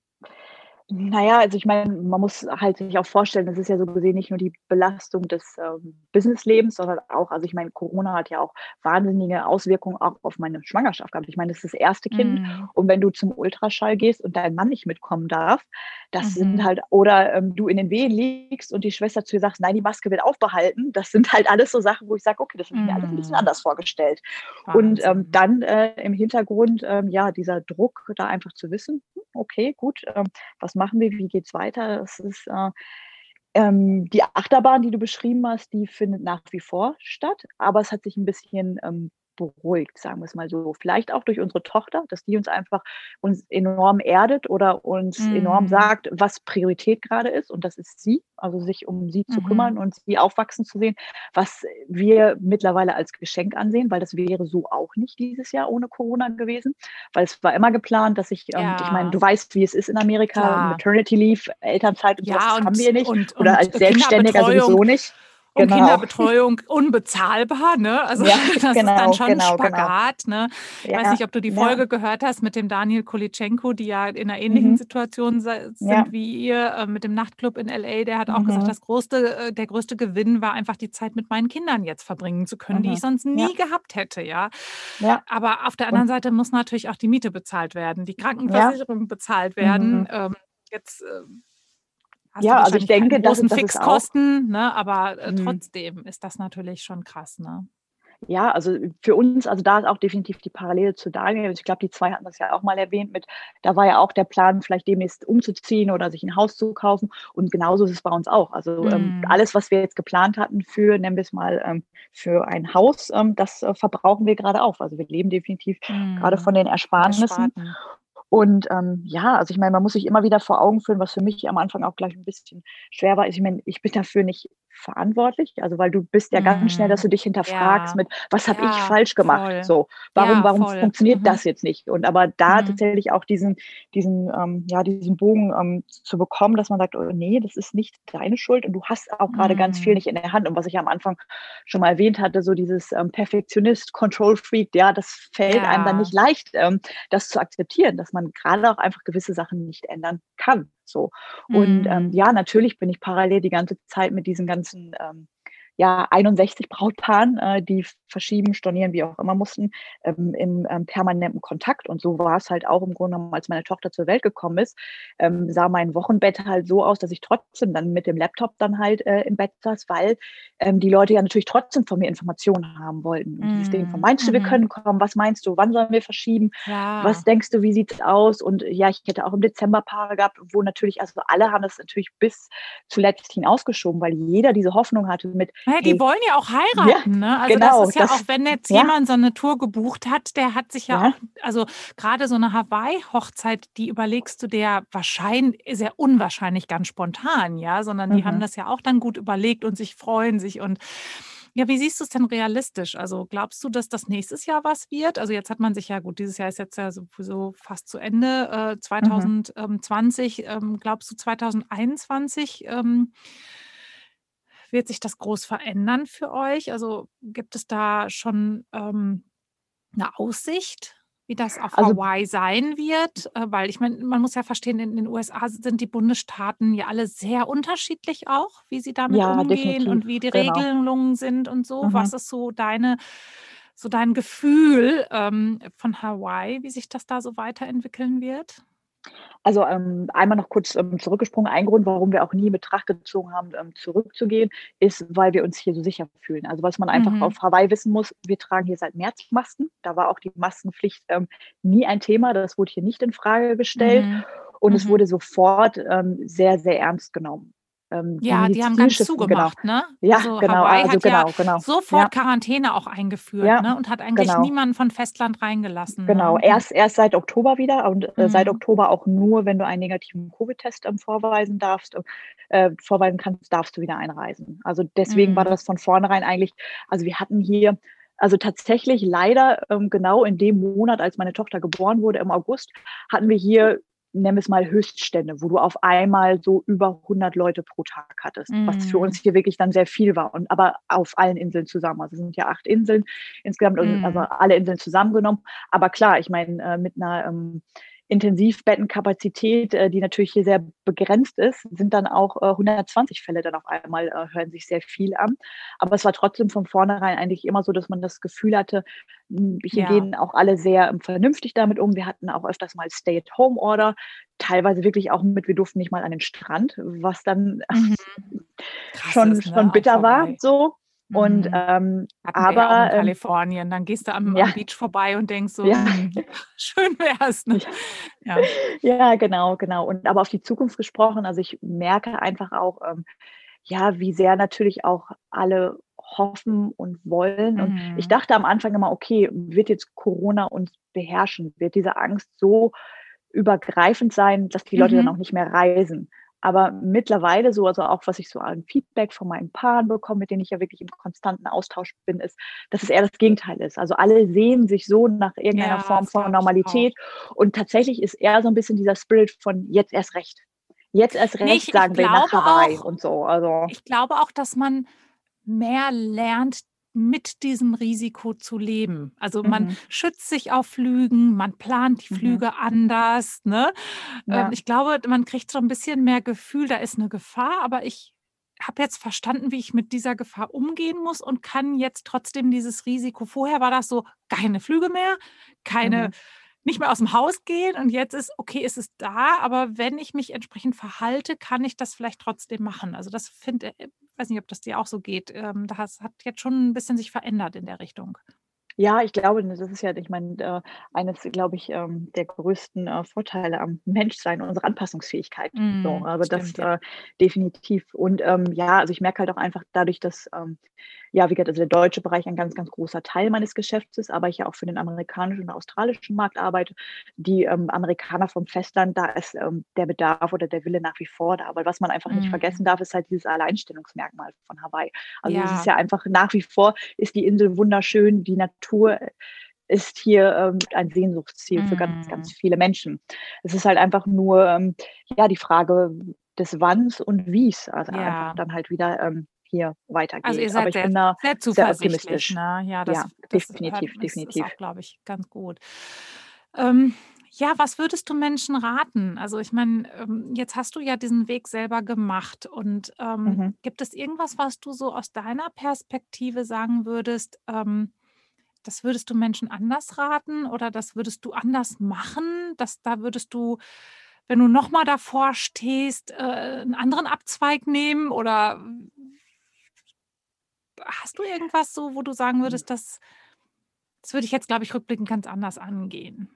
Na ja, also ich meine, man muss halt sich auch vorstellen, das ist ja so gesehen nicht nur die Belastung des, ähm, Businesslebens, sondern auch also ich meine, Corona hat ja auch wahnsinnige Auswirkungen auch auf meine Schwangerschaft gehabt. Ich meine, das ist das erste Kind Mhm. und wenn du zum Ultraschall gehst und dein Mann nicht mitkommen darf, das sind Mhm. halt oder, ähm, du in den Wehen liegst und die Schwester zu dir sagt: „Nein, die Maske wird aufbehalten." Das sind halt alles so Sachen, wo ich sage: „Okay, das habe ich mir alles 'n bisschen Mhm. anders vorgestellt." Und, ähm, Wahnsinn. dann, äh, im Hintergrund, ähm, ja, dieser Druck, da einfach zu wissen: „Hm, okay, gut, ähm, was machen wir? Wie geht's weiter?" Es ist, äh, ähm die Achterbahn, die du beschrieben hast, die findet nach wie vor statt, aber es hat sich 'n bisschen, ähm, beruhigt, sagen wir's mal so. Vielleicht auch durch unsere Tochter, dass die uns einfach uns enorm erdet oder uns enorm Mhm. sagt, was Priorität grade ist und das ist sie, also sich um sie zu Mhm. kümmern und sie aufwachsen zu sehen, was wir mittlerweile als Geschenk ansehen, weil das wäre so auch nicht dieses Jahr ohne Corona gewesen. Weil es war immer geplant, dass ich ähm, ich meine, Ja. du weißt, wie es ist in Amerika, Klar. Maternity Leave, Elternzeit und so was, Ja, das haben wir und nicht und oder und, als äh, Selbstständiger Kinderbetreuung sowieso nicht. und Genau. Kinderbetreuung unbezahlbar, ne? Also, Ja, das ist dann genau, schon 'n genau, genau. Spagat, ne? Ich weiß Ja, nicht, ob du die ja. Folge gehört hast mit dem Daniel Kolitschenko, die ja in 'ner ähnlichen Mhm. Situation sei Ja. sind wie ihr, äh, mit dem Nachtclub in L A. Der hat auch gesagt, Mhm. das größte äh, der größte Gewinn war einfach die Zeit mit meinen Kindern jetzt verbringen zu können, die ich Mhm. sonst Ja. nie gehabt hätte, ja? Ja. Aber auf der Und anderen Seite muss natürlich auch die Miete bezahlt werden, die Ja. Krankenversicherung bezahlt werden. Mhm. Ähm, jetzt, ähm, hast du Ja, also ich wahrscheinlich keine denke, das großen das ist auch Fixkosten, ne, aber, äh, Mhm. trotzdem ist das natürlich schon krass, ne? Ja, also für uns also da ist auch definitiv die Parallele zu Daniel. Ich glaube, die zwei hatten das ja auch mal erwähnt mit da war ja auch der Plan, vielleicht demnächst umzuziehen oder sich 'n Haus zu kaufen und genauso ist es bei uns auch. Also, ähm, Mhm. alles, was wir jetzt geplant hatten für, nennen wir's mal, ähm für ein Haus, ähm, das, äh, verbrauchen wir grade auch. Also, wir leben definitiv grade Mhm. von den Von Ersparnissen. Ersparten. Und, ähm, ja, also ich meine, man muss sich immer wieder vor Augen führen, was für mich am Anfang auch gleich 'n bisschen schwer war. Ich meine, ich bin dafür nicht verantwortlich? Also, weil du bist ja ganz schnell, dass Mhm. du dich hinterfragst Ja, mit: „Was habe ich ja, falsch gemacht? voll. So, warum Ja, warum voll. funktioniert Mhm. das jetzt nicht?“ Und aber da Mhm. tatsächlich auch diesen diesen, ähm ja, diesen Bogen, ähm, zu bekommen, dass man sagt: „Oh ne, das ist nicht deine Schuld und du hast auch grade ganz viel Mhm. nicht in der Hand.“ Und was ich am Anfang schon mal erwähnt hatte, so dieses, ähm, Perfektionist, Control Freak, ja, das fällt einem dann Ja. nicht leicht, ähm, das zu akzeptieren, dass man grade auch einfach gewisse Sachen nicht ändern kann, so. Und, ähm, Mhm. ja, natürlich bin ich parallel die ganze Zeit mit diesen ganzen, ähm, ja, einundsechzig Brautpaaren, äh, die verschieben, stornieren, wie auch immer mussten, ähm, im, ähm, permanenten Kontakt. Und so war's halt auch im Grunde genommen, als meine Tochter zur Welt gekommen ist, ähm, sah mein Wochenbett halt so aus, dass ich trotzdem dann mit dem Laptop dann halt, äh, im Bett saß, weil, ähm, die Leute ja natürlich trotzdem von mir Informationen haben wollten. Und dieses Ding von: Mhm. „Meinst du, wir Mhm. können kommen? Was meinst du? Wann sollen wir verschieben? Was Klar. denkst du, wie sieht's aus?“ Und ja, ich hätte auch im Dezember Paare gehabt, wo natürlich also, alle haben das natürlich bis zuletzt hinausgeschoben, weil jeder diese Hoffnung hatte mit: Na ja, die „Hey“ wollen ja auch ja, heiraten, ne? Also, das genau, ist ja auch das wenn jetzt ja, jemand so 'ne Tour gebucht hat, der hat sich ja auch ja, also, grade so 'ne Hawaii-Hochzeit, die überlegst du dir ja wahrschein sehr unwahrscheinlich ganz spontan, ja, sondern die haben mhm. das ja auch dann gut überlegt und sich freuen sich und ja, wie siehst du's denn realistisch? Also, glaubst du, dass das nächstes Jahr was wird? Also, jetzt hat man sich ja gut, dieses Jahr ist jetzt ja sowieso fast zu Ende, äh, Mhm. zwanzig zwanzig. Ähm, glaubst du zwanzig einundzwanzig, ähm wird sich das groß verändern für euch? Also, gibt es da schon, ähm, 'ne Aussicht, wie das auf Also Hawaii sein wird? Äh, weil ich meine, man muss ja verstehen, in den U S A sind die Bundesstaaten ja alle sehr unterschiedlich auch, wie sie damit ja, umgehen definitiv, und wie die genau. Regelungen sind und so. Mhm. Was ist so deine so dein Gefühl, ähm, von Hawaii, wie sich das da so weiterentwickeln wird? Also, ähm, einmal noch kurz, ähm, zurückgesprungen. Ein Grund, warum wir auch nie in Betracht gezogen haben, ähm, zurückzugehen, ist, weil wir uns hier so sicher fühlen. Also, was man einfach Mhm. auf Hawaii wissen muss, wir tragen hier seit März Masken. Da war auch die Maskenpflicht, ähm, nie ein Thema. Das wurde hier nicht infrage gestellt Mhm. und es Mhm. wurde sofort, ähm, sehr, sehr ernst genommen. Ähm, die Ja, die haben ganz medizinische genau. zugemacht, ne? Ja, Also, genau, Hawaii also hat ja genau, genau. sofort Ja, Quarantäne auch eingeführt, ja, ne, und hat eigentlich genau. niemanden von Festland reingelassen, Genau, ne? Und erst erst seit Oktober wieder und, äh, seit mhm, Oktober auch nur, wenn du einen negativen Covid-Test, ähm, vorweisen darfst äh, vorweisen kannst, darfst du wieder einreisen. Also, deswegen war mhm. das von vornherein eigentlich also, wir hatten hier also, tatsächlich leider, ähm, genau in dem Monat, als meine Tochter geboren wurde, im August, hatten wir hier, nennen wir es mal Höchststände, wo du auf einmal so über hundert Leute pro Tag hattest, was für uns Mhm. hier wirklich dann sehr viel war und aber auf allen Inseln zusammen. Also, es sind ja acht Inseln insgesamt, also also, Mhm. alle Inseln zusammengenommen. Aber klar, ich meine, äh, mit 'ner, ähm, Intensivbettenkapazität, äh, die natürlich hier sehr begrenzt ist, sind dann auch, äh, hundertzwanzig Fälle dann auf einmal äh, hören sich sehr viel an. Aber es war trotzdem von vornherein eigentlich immer so, dass man das Gefühl hatte, hm, hier Ja. gehen auch alle sehr, ähm, vernünftig damit um. Wir hatten auch öfters mal Stay-at-Home-Order, teilweise wirklich auch mit wir durften nicht mal an den Strand, was dann Mhm. Krass schon ist, schon ne, auf bitter war Hawaii. so. Und, Mhm. ähm, Hatten wir ja auch in aber, ähm Kalifornien. Dann gehst du am am ja, Beach vorbei und denkst so: ja, „Hm, schön wär's“, ne? ja. Ja. Ja, genau, genau. Und aber auf die Zukunft gesprochen, also, ich merke einfach auch, ähm, ja, wie sehr natürlich auch alle hoffen und wollen. Und ich Mhm. dachte am Anfang immer: „Okay, wird jetzt Corona uns beherrschen? Wird diese Angst so übergreifend sein, dass die Leute dann Mhm. auch nicht mehr reisen?“ Aber mittlerweile so also, auch was ich so an Feedback von meinen Paaren bekomme, mit denen ich ja wirklich im konstanten Austausch bin, ist, dass es eher das Gegenteil ist. Also, alle sehnen sich so nach irgendeiner Ja, Form das von glaube ich auch. Normalität und tatsächlich ist eher so 'n bisschen dieser Spirit von: „Jetzt erst recht. Jetzt erst Ne, recht ich ich sagen wir nach glaube Hawaii“ auch und so, also ich glaube auch, dass man mehr lernt, mit diesem Risiko zu leben. Also, man mhm, schützt sich auf Flügen, man plant die mhm, Flüge anders, ne? Ähm, ja, ich glaube, man kriegt so 'n bisschen mehr Gefühl, da ist 'ne Gefahr, aber ich habe jetzt verstanden, wie ich mit dieser Gefahr umgehen muss und kann jetzt trotzdem dieses Risiko vorher war das so: keine Flüge mehr, keine mhm. nicht mehr aus'm Haus gehen und jetzt ist: „Okay, es ist da, aber wenn ich mich entsprechend verhalte, kann ich das vielleicht trotzdem machen.“ Also, das finde äh, weiß nicht, ob das dir auch so geht. Ähm, das hat jetzt schon 'n bisschen sich verändert in der Richtung. Ja, ich glaube, ne, das ist ja ich meine, äh, eines, glaube ich, ähm, der größten, äh, Vorteile am Menschsein, unsere Anpassungsfähigkeit. So, Mhm, also das, stimmt, ja. äh, definitiv. Und, ähm, ja, also ich merke halt auch einfach dadurch, dass, ähm, ja, wie gesagt, also der deutsche Bereich ein ganz, ganz großer Teil meines Geschäfts ist, aber ich ja auch für den amerikanischen und australischen Markt arbeite. Die, ähm, Amerikaner vom Festland, da ist, ähm, der Bedarf oder der Wille nach wie vor da. Aber was man einfach nicht vergessen Mhm. darf, ist halt dieses Alleinstellungsmerkmal von Hawaii. Also, es ist Ja. ja einfach nach wie vor ist die Insel wunderschön, die Natur ist hier, ähm, ein Sehnsuchtsziel für ganz, ganz Mhm. viele Menschen. Es ist halt einfach nur, ähm, ja, die Frage des Wanns und Wies, also einfach Ja. dann halt wieder, ähm, hier Also, ihr weitergeht. Aber seid ich sehr bin da sehr sehr zuversichtlich, optimistisch. ne? Ja, das Ja, das hört definitiv, ist ist definitiv. auch, glaube ich, ganz gut. Ähm, ja, was würdest du Menschen raten? Also, ich meine, ähm, jetzt hast du ja diesen Weg selber gemacht und, ähm, Mhm. gibt es irgendwas, was du so aus deiner Perspektive sagen würdest, ähm, das würdest du Menschen anders raten oder das würdest du anders machen? Das da würdest du, wenn du noch mal davor stehst, äh, 'n anderen Abzweig nehmen oder hast du irgendwas so, wo du sagen Hm. würdest, das das würde ich jetzt, glaube ich, rückblickend ganz anders angehen?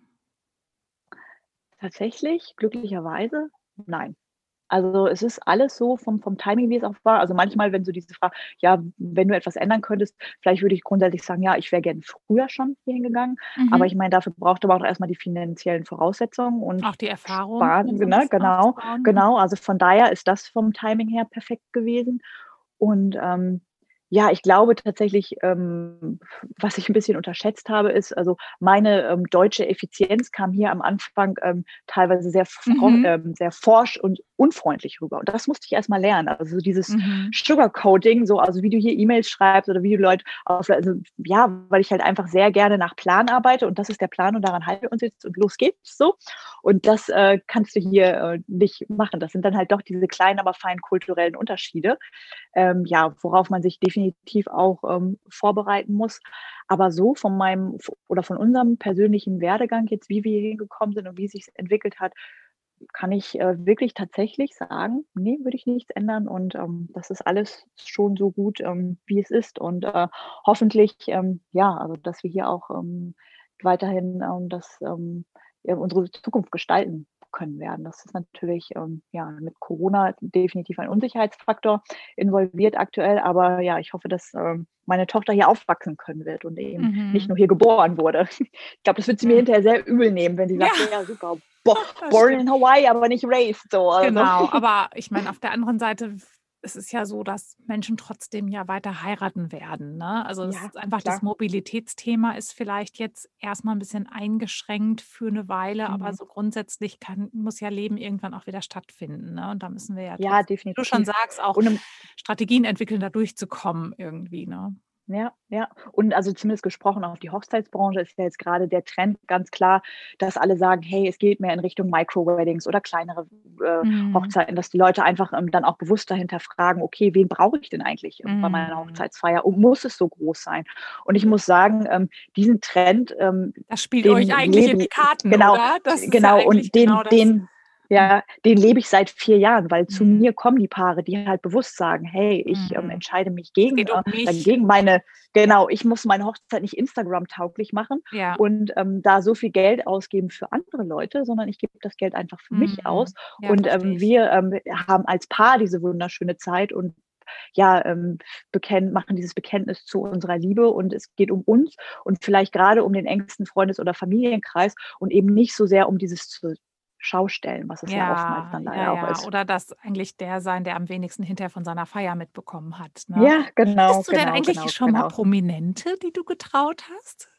Tatsächlich, glücklicherweise, nein. Also, es ist alles so vom vom Timing, wie es auch war. Also, manchmal, wenn so diese Frage: „Ja, wenn du etwas ändern könntest“, vielleicht würde ich grundsätzlich sagen: „Ja, ich wäre gern früher schon hierhin gegangen.“ Aber Mhm. ich meine, dafür braucht man auch erst mal die finanziellen Voraussetzungen und Auch die Erfahrung dann sparen, so 'n ne? bisschen Genau, aufzubauen. Mhm. genau. Also, von daher ist das vom Timing her perfekt gewesen. Und, ähm, ja, ich glaube tatsächlich, ähm, was ich 'n bisschen unterschätzt habe, ist also, meine, ähm, deutsche Effizienz kam hier am Anfang, ähm, teilweise sehr fro Mhm. ähm, sehr forsch und unfreundlich rüber. Und das musste ich erst mal lernen. Also, so dieses Mhm. Sugarcoating, so also, wie du hier E-Mails schreibst oder wie du Leute auf also, ja, weil ich halt einfach sehr gerne nach Plan arbeite und das ist der Plan und daran halten wir uns jetzt und los geht's so. Und das, äh, kannst du hier, äh, nicht machen. Das sind dann halt doch diese kleinen, aber feinen kulturellen Unterschiede, ähm, ja, worauf man sich definitiv auch, ähm, vorbereiten muss. Aber so von meinem v oder von unserem persönlichen Werdegang jetzt, wie wir hier hingekommen sind und wie es sich entwickelt hat, kann ich, äh, wirklich tatsächlich sagen: „Ne, würde ich nichts ändern.“ Und, ähm, das ist alles schon so gut, ähm, wie es ist. Und, äh, hoffentlich, ähm, ja, also, dass wir hier auch, ähm, weiterhin, ähm, das, ähm ja, unsere Zukunft gestalten können werden. Das ist natürlich, ähm, ja, mit Corona definitiv ein Unsicherheitsfaktor involviert aktuell, aber ja, ich hoffe, dass, ähm, meine Tochter hier aufwachsen können wird und eben nicht Mhm. nur hier geboren wurde. Ich glaube, das wird sie mir Ja. hinterher sehr übel nehmen, wenn sie Ja, sagt: „Ja, super, bo das born stimmt. in Hawaii, aber nicht raised“, so, also. Genau, aber ich meine, auf der anderen Seite f es ist ja so, dass Menschen trotzdem ja weiter heiraten werden, ne? Also, es Ja, ist einfach das klar. Mobilitätsthema ist vielleicht jetzt erst mal 'n bisschen eingeschränkt für 'ne Weile, aber Mhm. so grundsätzlich kann muss ja Leben irgendwann auch wieder stattfinden, ne? Und da müssen wir ja Ja, trotzdem, wie du schon definitiv. sagst, auch Und im Strategien entwickeln, da durchzukommen irgendwie, ne? Ja, ja. Und also zumindest gesprochen auf die Hochzeitsbranche ist ja jetzt grade der Trend ganz klar, dass alle sagen: „Hey, es geht mehr in Richtung Micro-Weddings oder kleinere, äh, Mhm. Hochzeiten“, dass die Leute einfach, ähm, dann auch bewusster hinterfragen: „Okay, wen brauche ich denn eigentlich, ähm, bei meiner Mhm. Hochzeitsfeier und muss es so groß sein?“ Und ich muss sagen, ähm, diesen Trend, ähm, Das spielt euch den eigentlich in lebe die i Karten, genau, oder? Das ist ja genau eigentlich und genau den das. den Mhm. ja, den lebe ich seit vier Jahren, weil zu Mhm. mir kommen die Paare, die halt bewusst sagen: „Hey, ich, ähm, Mhm. entscheide mich Es gegen geht um äh, mich. gegen meine genau, ich muss meine Hochzeit nicht Instagram-tauglich machen Ja. und, ähm, da so viel Geld ausgeben für andere Leute, sondern ich gebe das Geld einfach für mich aus.“ Mhm. Ja, Und, verstehe ähm, ich. wir, ähm, haben als Paar diese wunderschöne Zeit und ja, ähm, bekennen machen dieses Bekenntnis zu unserer Liebe und es geht um uns und vielleicht grade um den engsten Freundes oder Familienkreis und eben nicht so sehr um dieses zur Schaustellen, was es ja oftmals Ja, dann ja, leider auch ja. ist. Oder das eigentlich der sein, der am wenigsten hinterher von seiner Feier mitbekommen hat, ne? Ja, genau, Hattest du denn genau, eigentlich genau, schon mal genau. Prominente, die du getraut hast?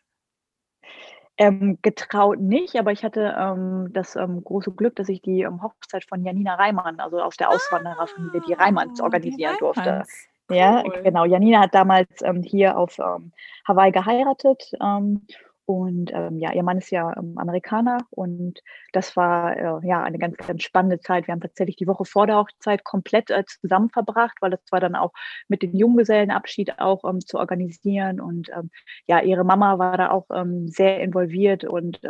Ähm, getraut nicht, aber ich hatte, ähm, das, ähm, große Glück, dass ich die, ähm, Hochzeit von Janina Reimann, also aus der Auswandererfamilie, die Reimanns Ah, die organisieren durfte. Reimanns. Ja, Cool. genau. Janina hat damals, ähm, hier auf, ähm, Hawaii geheiratet, ähm, und, ähm, ja, ihr Mann ist ja, ähm, Amerikaner und das war, äh, ja, eine ganz, ganz spannende Zeit. Wir haben tatsächlich die Woche vor der Hochzeit komplett, äh, zusammen verbracht, weil das war dann auch mit dem Junggesellenabschied auch, ähm, zu organisieren und, ähm, ja, ihre Mama war da auch, ähm, sehr involviert und, äh,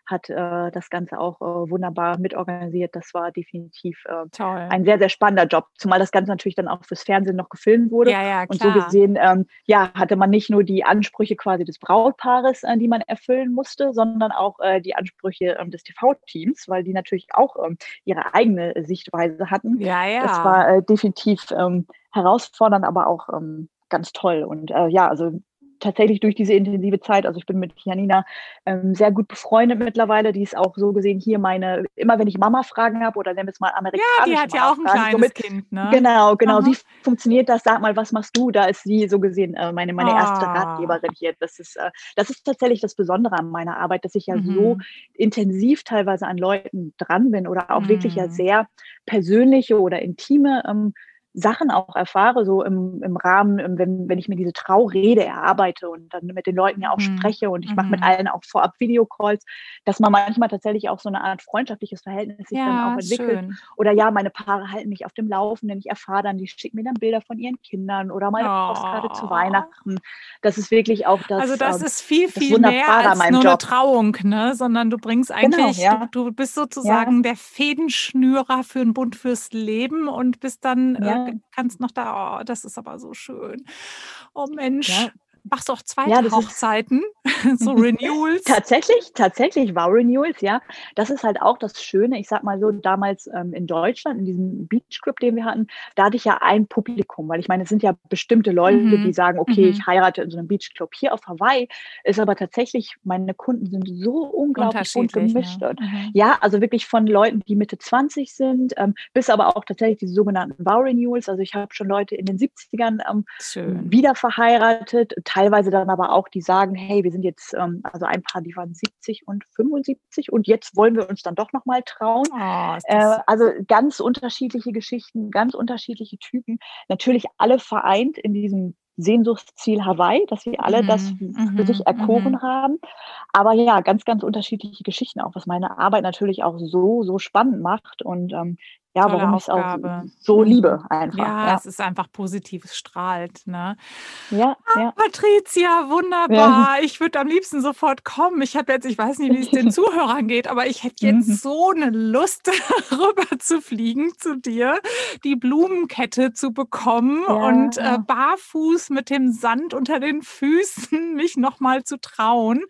hat äh, das Ganze auch äh, wunderbar mitorganisiert. Das war definitiv äh, Toll. ein sehr, sehr spannender Job, zumal das Ganze natürlich dann auch fürs Fernsehen noch gefilmt wurde. Ja, ja, Und so klar. gesehen, ähm, ja, hatte man nicht nur die Ansprüche quasi des Brautpaares, äh, die man erfüllen musste, sondern auch äh, die Ansprüche ähm, des T V-Teams, weil die natürlich auch ähm, ihre eigene Sichtweise hatten. Ja, Das ja. war äh, definitiv ähm, herausfordernd, aber auch ähm, ganz toll. Und äh, ja, also tatsächlich durch diese intensive Zeit, also ich bin mit Janina ähm, sehr gut befreundet mittlerweile. Die ist auch so gesehen hier meine, immer wenn ich Mama-Fragen habe oder nennen wir es mal Ja, amerikanische die hat ja auch ein Mama-Fragen, kleines somit, Kind, ne? genau, genau, Aha. wie funktioniert das? Sag mal, was machst du? Da ist sie so gesehen äh, meine, meine erste Ah. Ratgeberin hier. Das ist, äh, das ist tatsächlich das Besondere an meiner Arbeit, dass ich ja so Mhm. intensiv teilweise an Leuten dran bin oder auch wirklich ja Mhm. sehr persönliche oder intime ähm, Sachen auch erfahre, so im, im Rahmen, im, wenn, wenn ich mir diese Traurede erarbeite und dann mit den Leuten ja auch Mhm. spreche und ich mache mit Mhm. allen auch vorab Videocalls, dass man manchmal tatsächlich auch so eine Art freundschaftliches Verhältnis sich dann auch Ja, entwickelt. schön. Oder ja, meine Paare halten mich auf dem Laufenden, ich erfahre dann, die schicken mir dann Bilder von ihren Kindern oder meine Postkarte zu Oh. Weihnachten. Das ist wirklich auch das, Also das ähm, ist viel, das viel mehr Wunderbare an als meinem nur eine Job. Trauung, ne? Sondern du bringst Genau, eigentlich, ja. du, du bist Ja, sozusagen der Fädenschnürer für ein Bund fürs Leben und bist dann, äh, ja, kannst noch da, oh, das ist aber so schön. Oh Mensch, ja. machst du auch Ja, zweite das ist Hochzeiten, so Renewals? tatsächlich, tatsächlich war Renewals, ja. Das ist halt auch das Schöne. Ich sag mal so, damals ähm, in Deutschland, in diesem Beachclub, den wir hatten, da hatte ich ja ein Publikum, weil ich meine, es sind ja bestimmte Leute, die Mhm. sagen, okay, ich Mhm. heirate in so einem Beachclub. Hier auf Hawaii ist aber tatsächlich, meine Kunden sind so unglaublich bunt Unterschiedlich, gemischt. ne? Und Mhm. ja, also wirklich von Leuten, die Mitte zwanzig sind, ähm, bis aber auch tatsächlich diese sogenannten Vow Renewals. Also ich habe schon Leute in den siebzigern ähm, Schön. wieder verheiratet, teilweise dann aber auch, die sagen, hey, wir sind jetzt, ähm, also ein Paar, die waren siebzig und fünfundsiebzig und jetzt wollen wir uns dann doch noch mal trauen. Oh, ist Äh, das also ganz unterschiedliche Geschichten, ganz unterschiedliche Typen. Natürlich alle vereint in diesem Sehnsuchtsziel Hawaii, dass sie alle das mhm. für sich Mhm. erkoren Mhm. haben. Aber ja, ganz, ganz unterschiedliche Geschichten auch, was meine Arbeit natürlich auch so, so spannend macht und ähm, ja, Tolle warum ich es auch Aufgabe. so Mhm. liebe einfach. Ja, Ja, es ist einfach positiv, es strahlt, ne? ja, ja. Patricia, Ja. wunderbar. Ich würde am liebsten sofort kommen. Ich habe jetzt, ich weiß nicht, wie es den Zuhörern geht, aber ich hätte Mhm. jetzt so eine Lust, rüber zu fliegen zu dir, die Blumenkette zu bekommen und äh, Ja, barfuß mit dem Sand unter den Füßen mich nochmal zu trauen.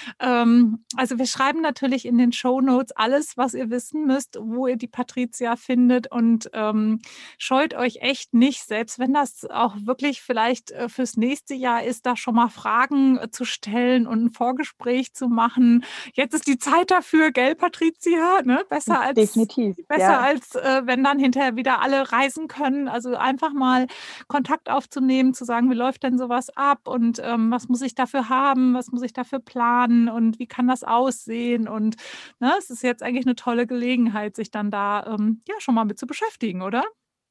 Ähm, also wir schreiben natürlich in den Shownotes alles, was ihr wissen müsst, wo ihr die Patricia findet und ähm, scheut euch echt nicht, selbst wenn das auch wirklich vielleicht äh, fürs nächste Jahr ist, da schon mal Fragen äh, zu stellen und ein Vorgespräch zu machen. Jetzt ist die Zeit dafür, gell, Patricia? Ne? Besser als definitiv. besser Ja, als äh, wenn dann hinterher wieder alle reisen können. Also einfach mal Kontakt aufzunehmen, zu sagen, wie läuft denn sowas ab und ähm, was muss ich dafür haben, was muss ich dafür planen und wie kann das aussehen und ne, es ist jetzt eigentlich eine tolle Gelegenheit, sich dann da ähm, ja schon mal mit zu beschäftigen, oder?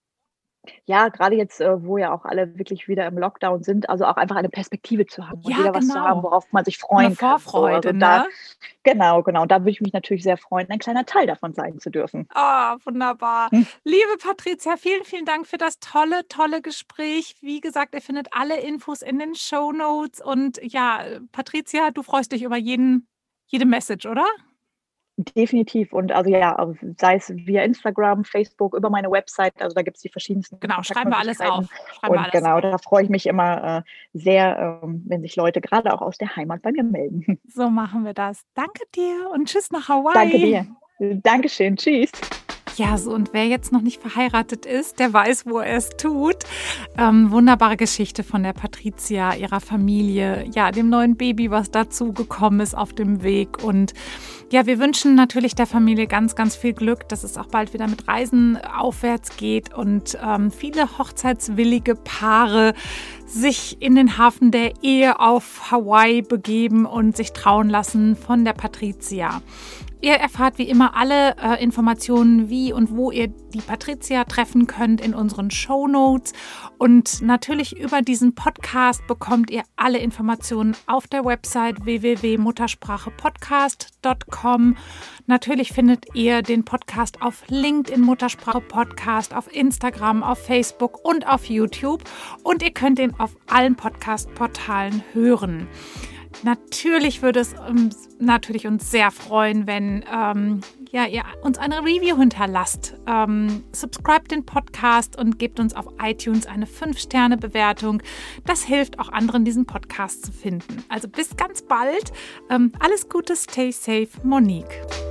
ja, gerade jetzt, äh, wo ja auch alle wirklich wieder im Lockdown sind, also auch einfach eine Perspektive zu haben und Ja, wieder was zu haben, genau. worauf man sich So 'ne freuen kann, so. Also Vorfreude, da ne? genau, genau, da würde ich mich natürlich sehr freuen, ein kleiner Teil davon sein zu dürfen. Ah, wunderbar. Hm. Liebe Patricia, vielen, vielen Dank für das tolle, tolle Gespräch. Wie gesagt, ihr findet alle Infos in den Shownotes und ja, Patricia, du freust dich über jeden jede Message, oder? Definitiv und also ja, also sei es via Instagram, Facebook, über meine Website, also da gibt's die verschiedensten Genau, schreiben wir alles Kontaktmöglichkeiten auf. Schreiben wir und alles genau, auf. da freue ich mich immer, äh, sehr, ähm, wenn sich Leute gerade auch aus der Heimat bei mir melden. So machen wir das. Danke dir und tschüss nach Danke Hawaii. dir. Dankeschön. Tschüss. Ja, so und wer jetzt noch nicht verheiratet ist, der weiß, wo er es tut. Ähm, wunderbare Geschichte von der Patricia, ihrer Familie, ja, dem neuen Baby, was dazu gekommen ist auf dem Weg. Und ja, wir wünschen natürlich der Familie ganz, ganz viel Glück, dass es auch bald wieder mit Reisen aufwärts geht und ähm, viele hochzeitswillige Paare sich in den Hafen der Ehe auf Hawaii begeben und sich trauen lassen von der Patricia. Ihr erfahrt wie immer alle äh, Informationen, wie und wo ihr die Patricia treffen könnt in unseren Shownotes. Und natürlich über diesen Podcast bekommt ihr alle Informationen auf der Website w w w punkt muttersprachepodcast punkt com. Natürlich findet ihr den Podcast auf LinkedIn Muttersprache Podcast, auf Instagram, auf Facebook und auf YouTube. Und ihr könnt ihn auf allen Podcast-Portalen hören. Natürlich würde es um, natürlich uns sehr freuen, wenn ähm, ja, ihr uns eine Review hinterlasst. Ähm, subscribe den Podcast und gebt uns auf iTunes eine fünf Sterne Bewertung. Das hilft auch anderen, diesen Podcast zu finden. Also bis ganz bald. Ähm, alles Gute, stay safe, Monique.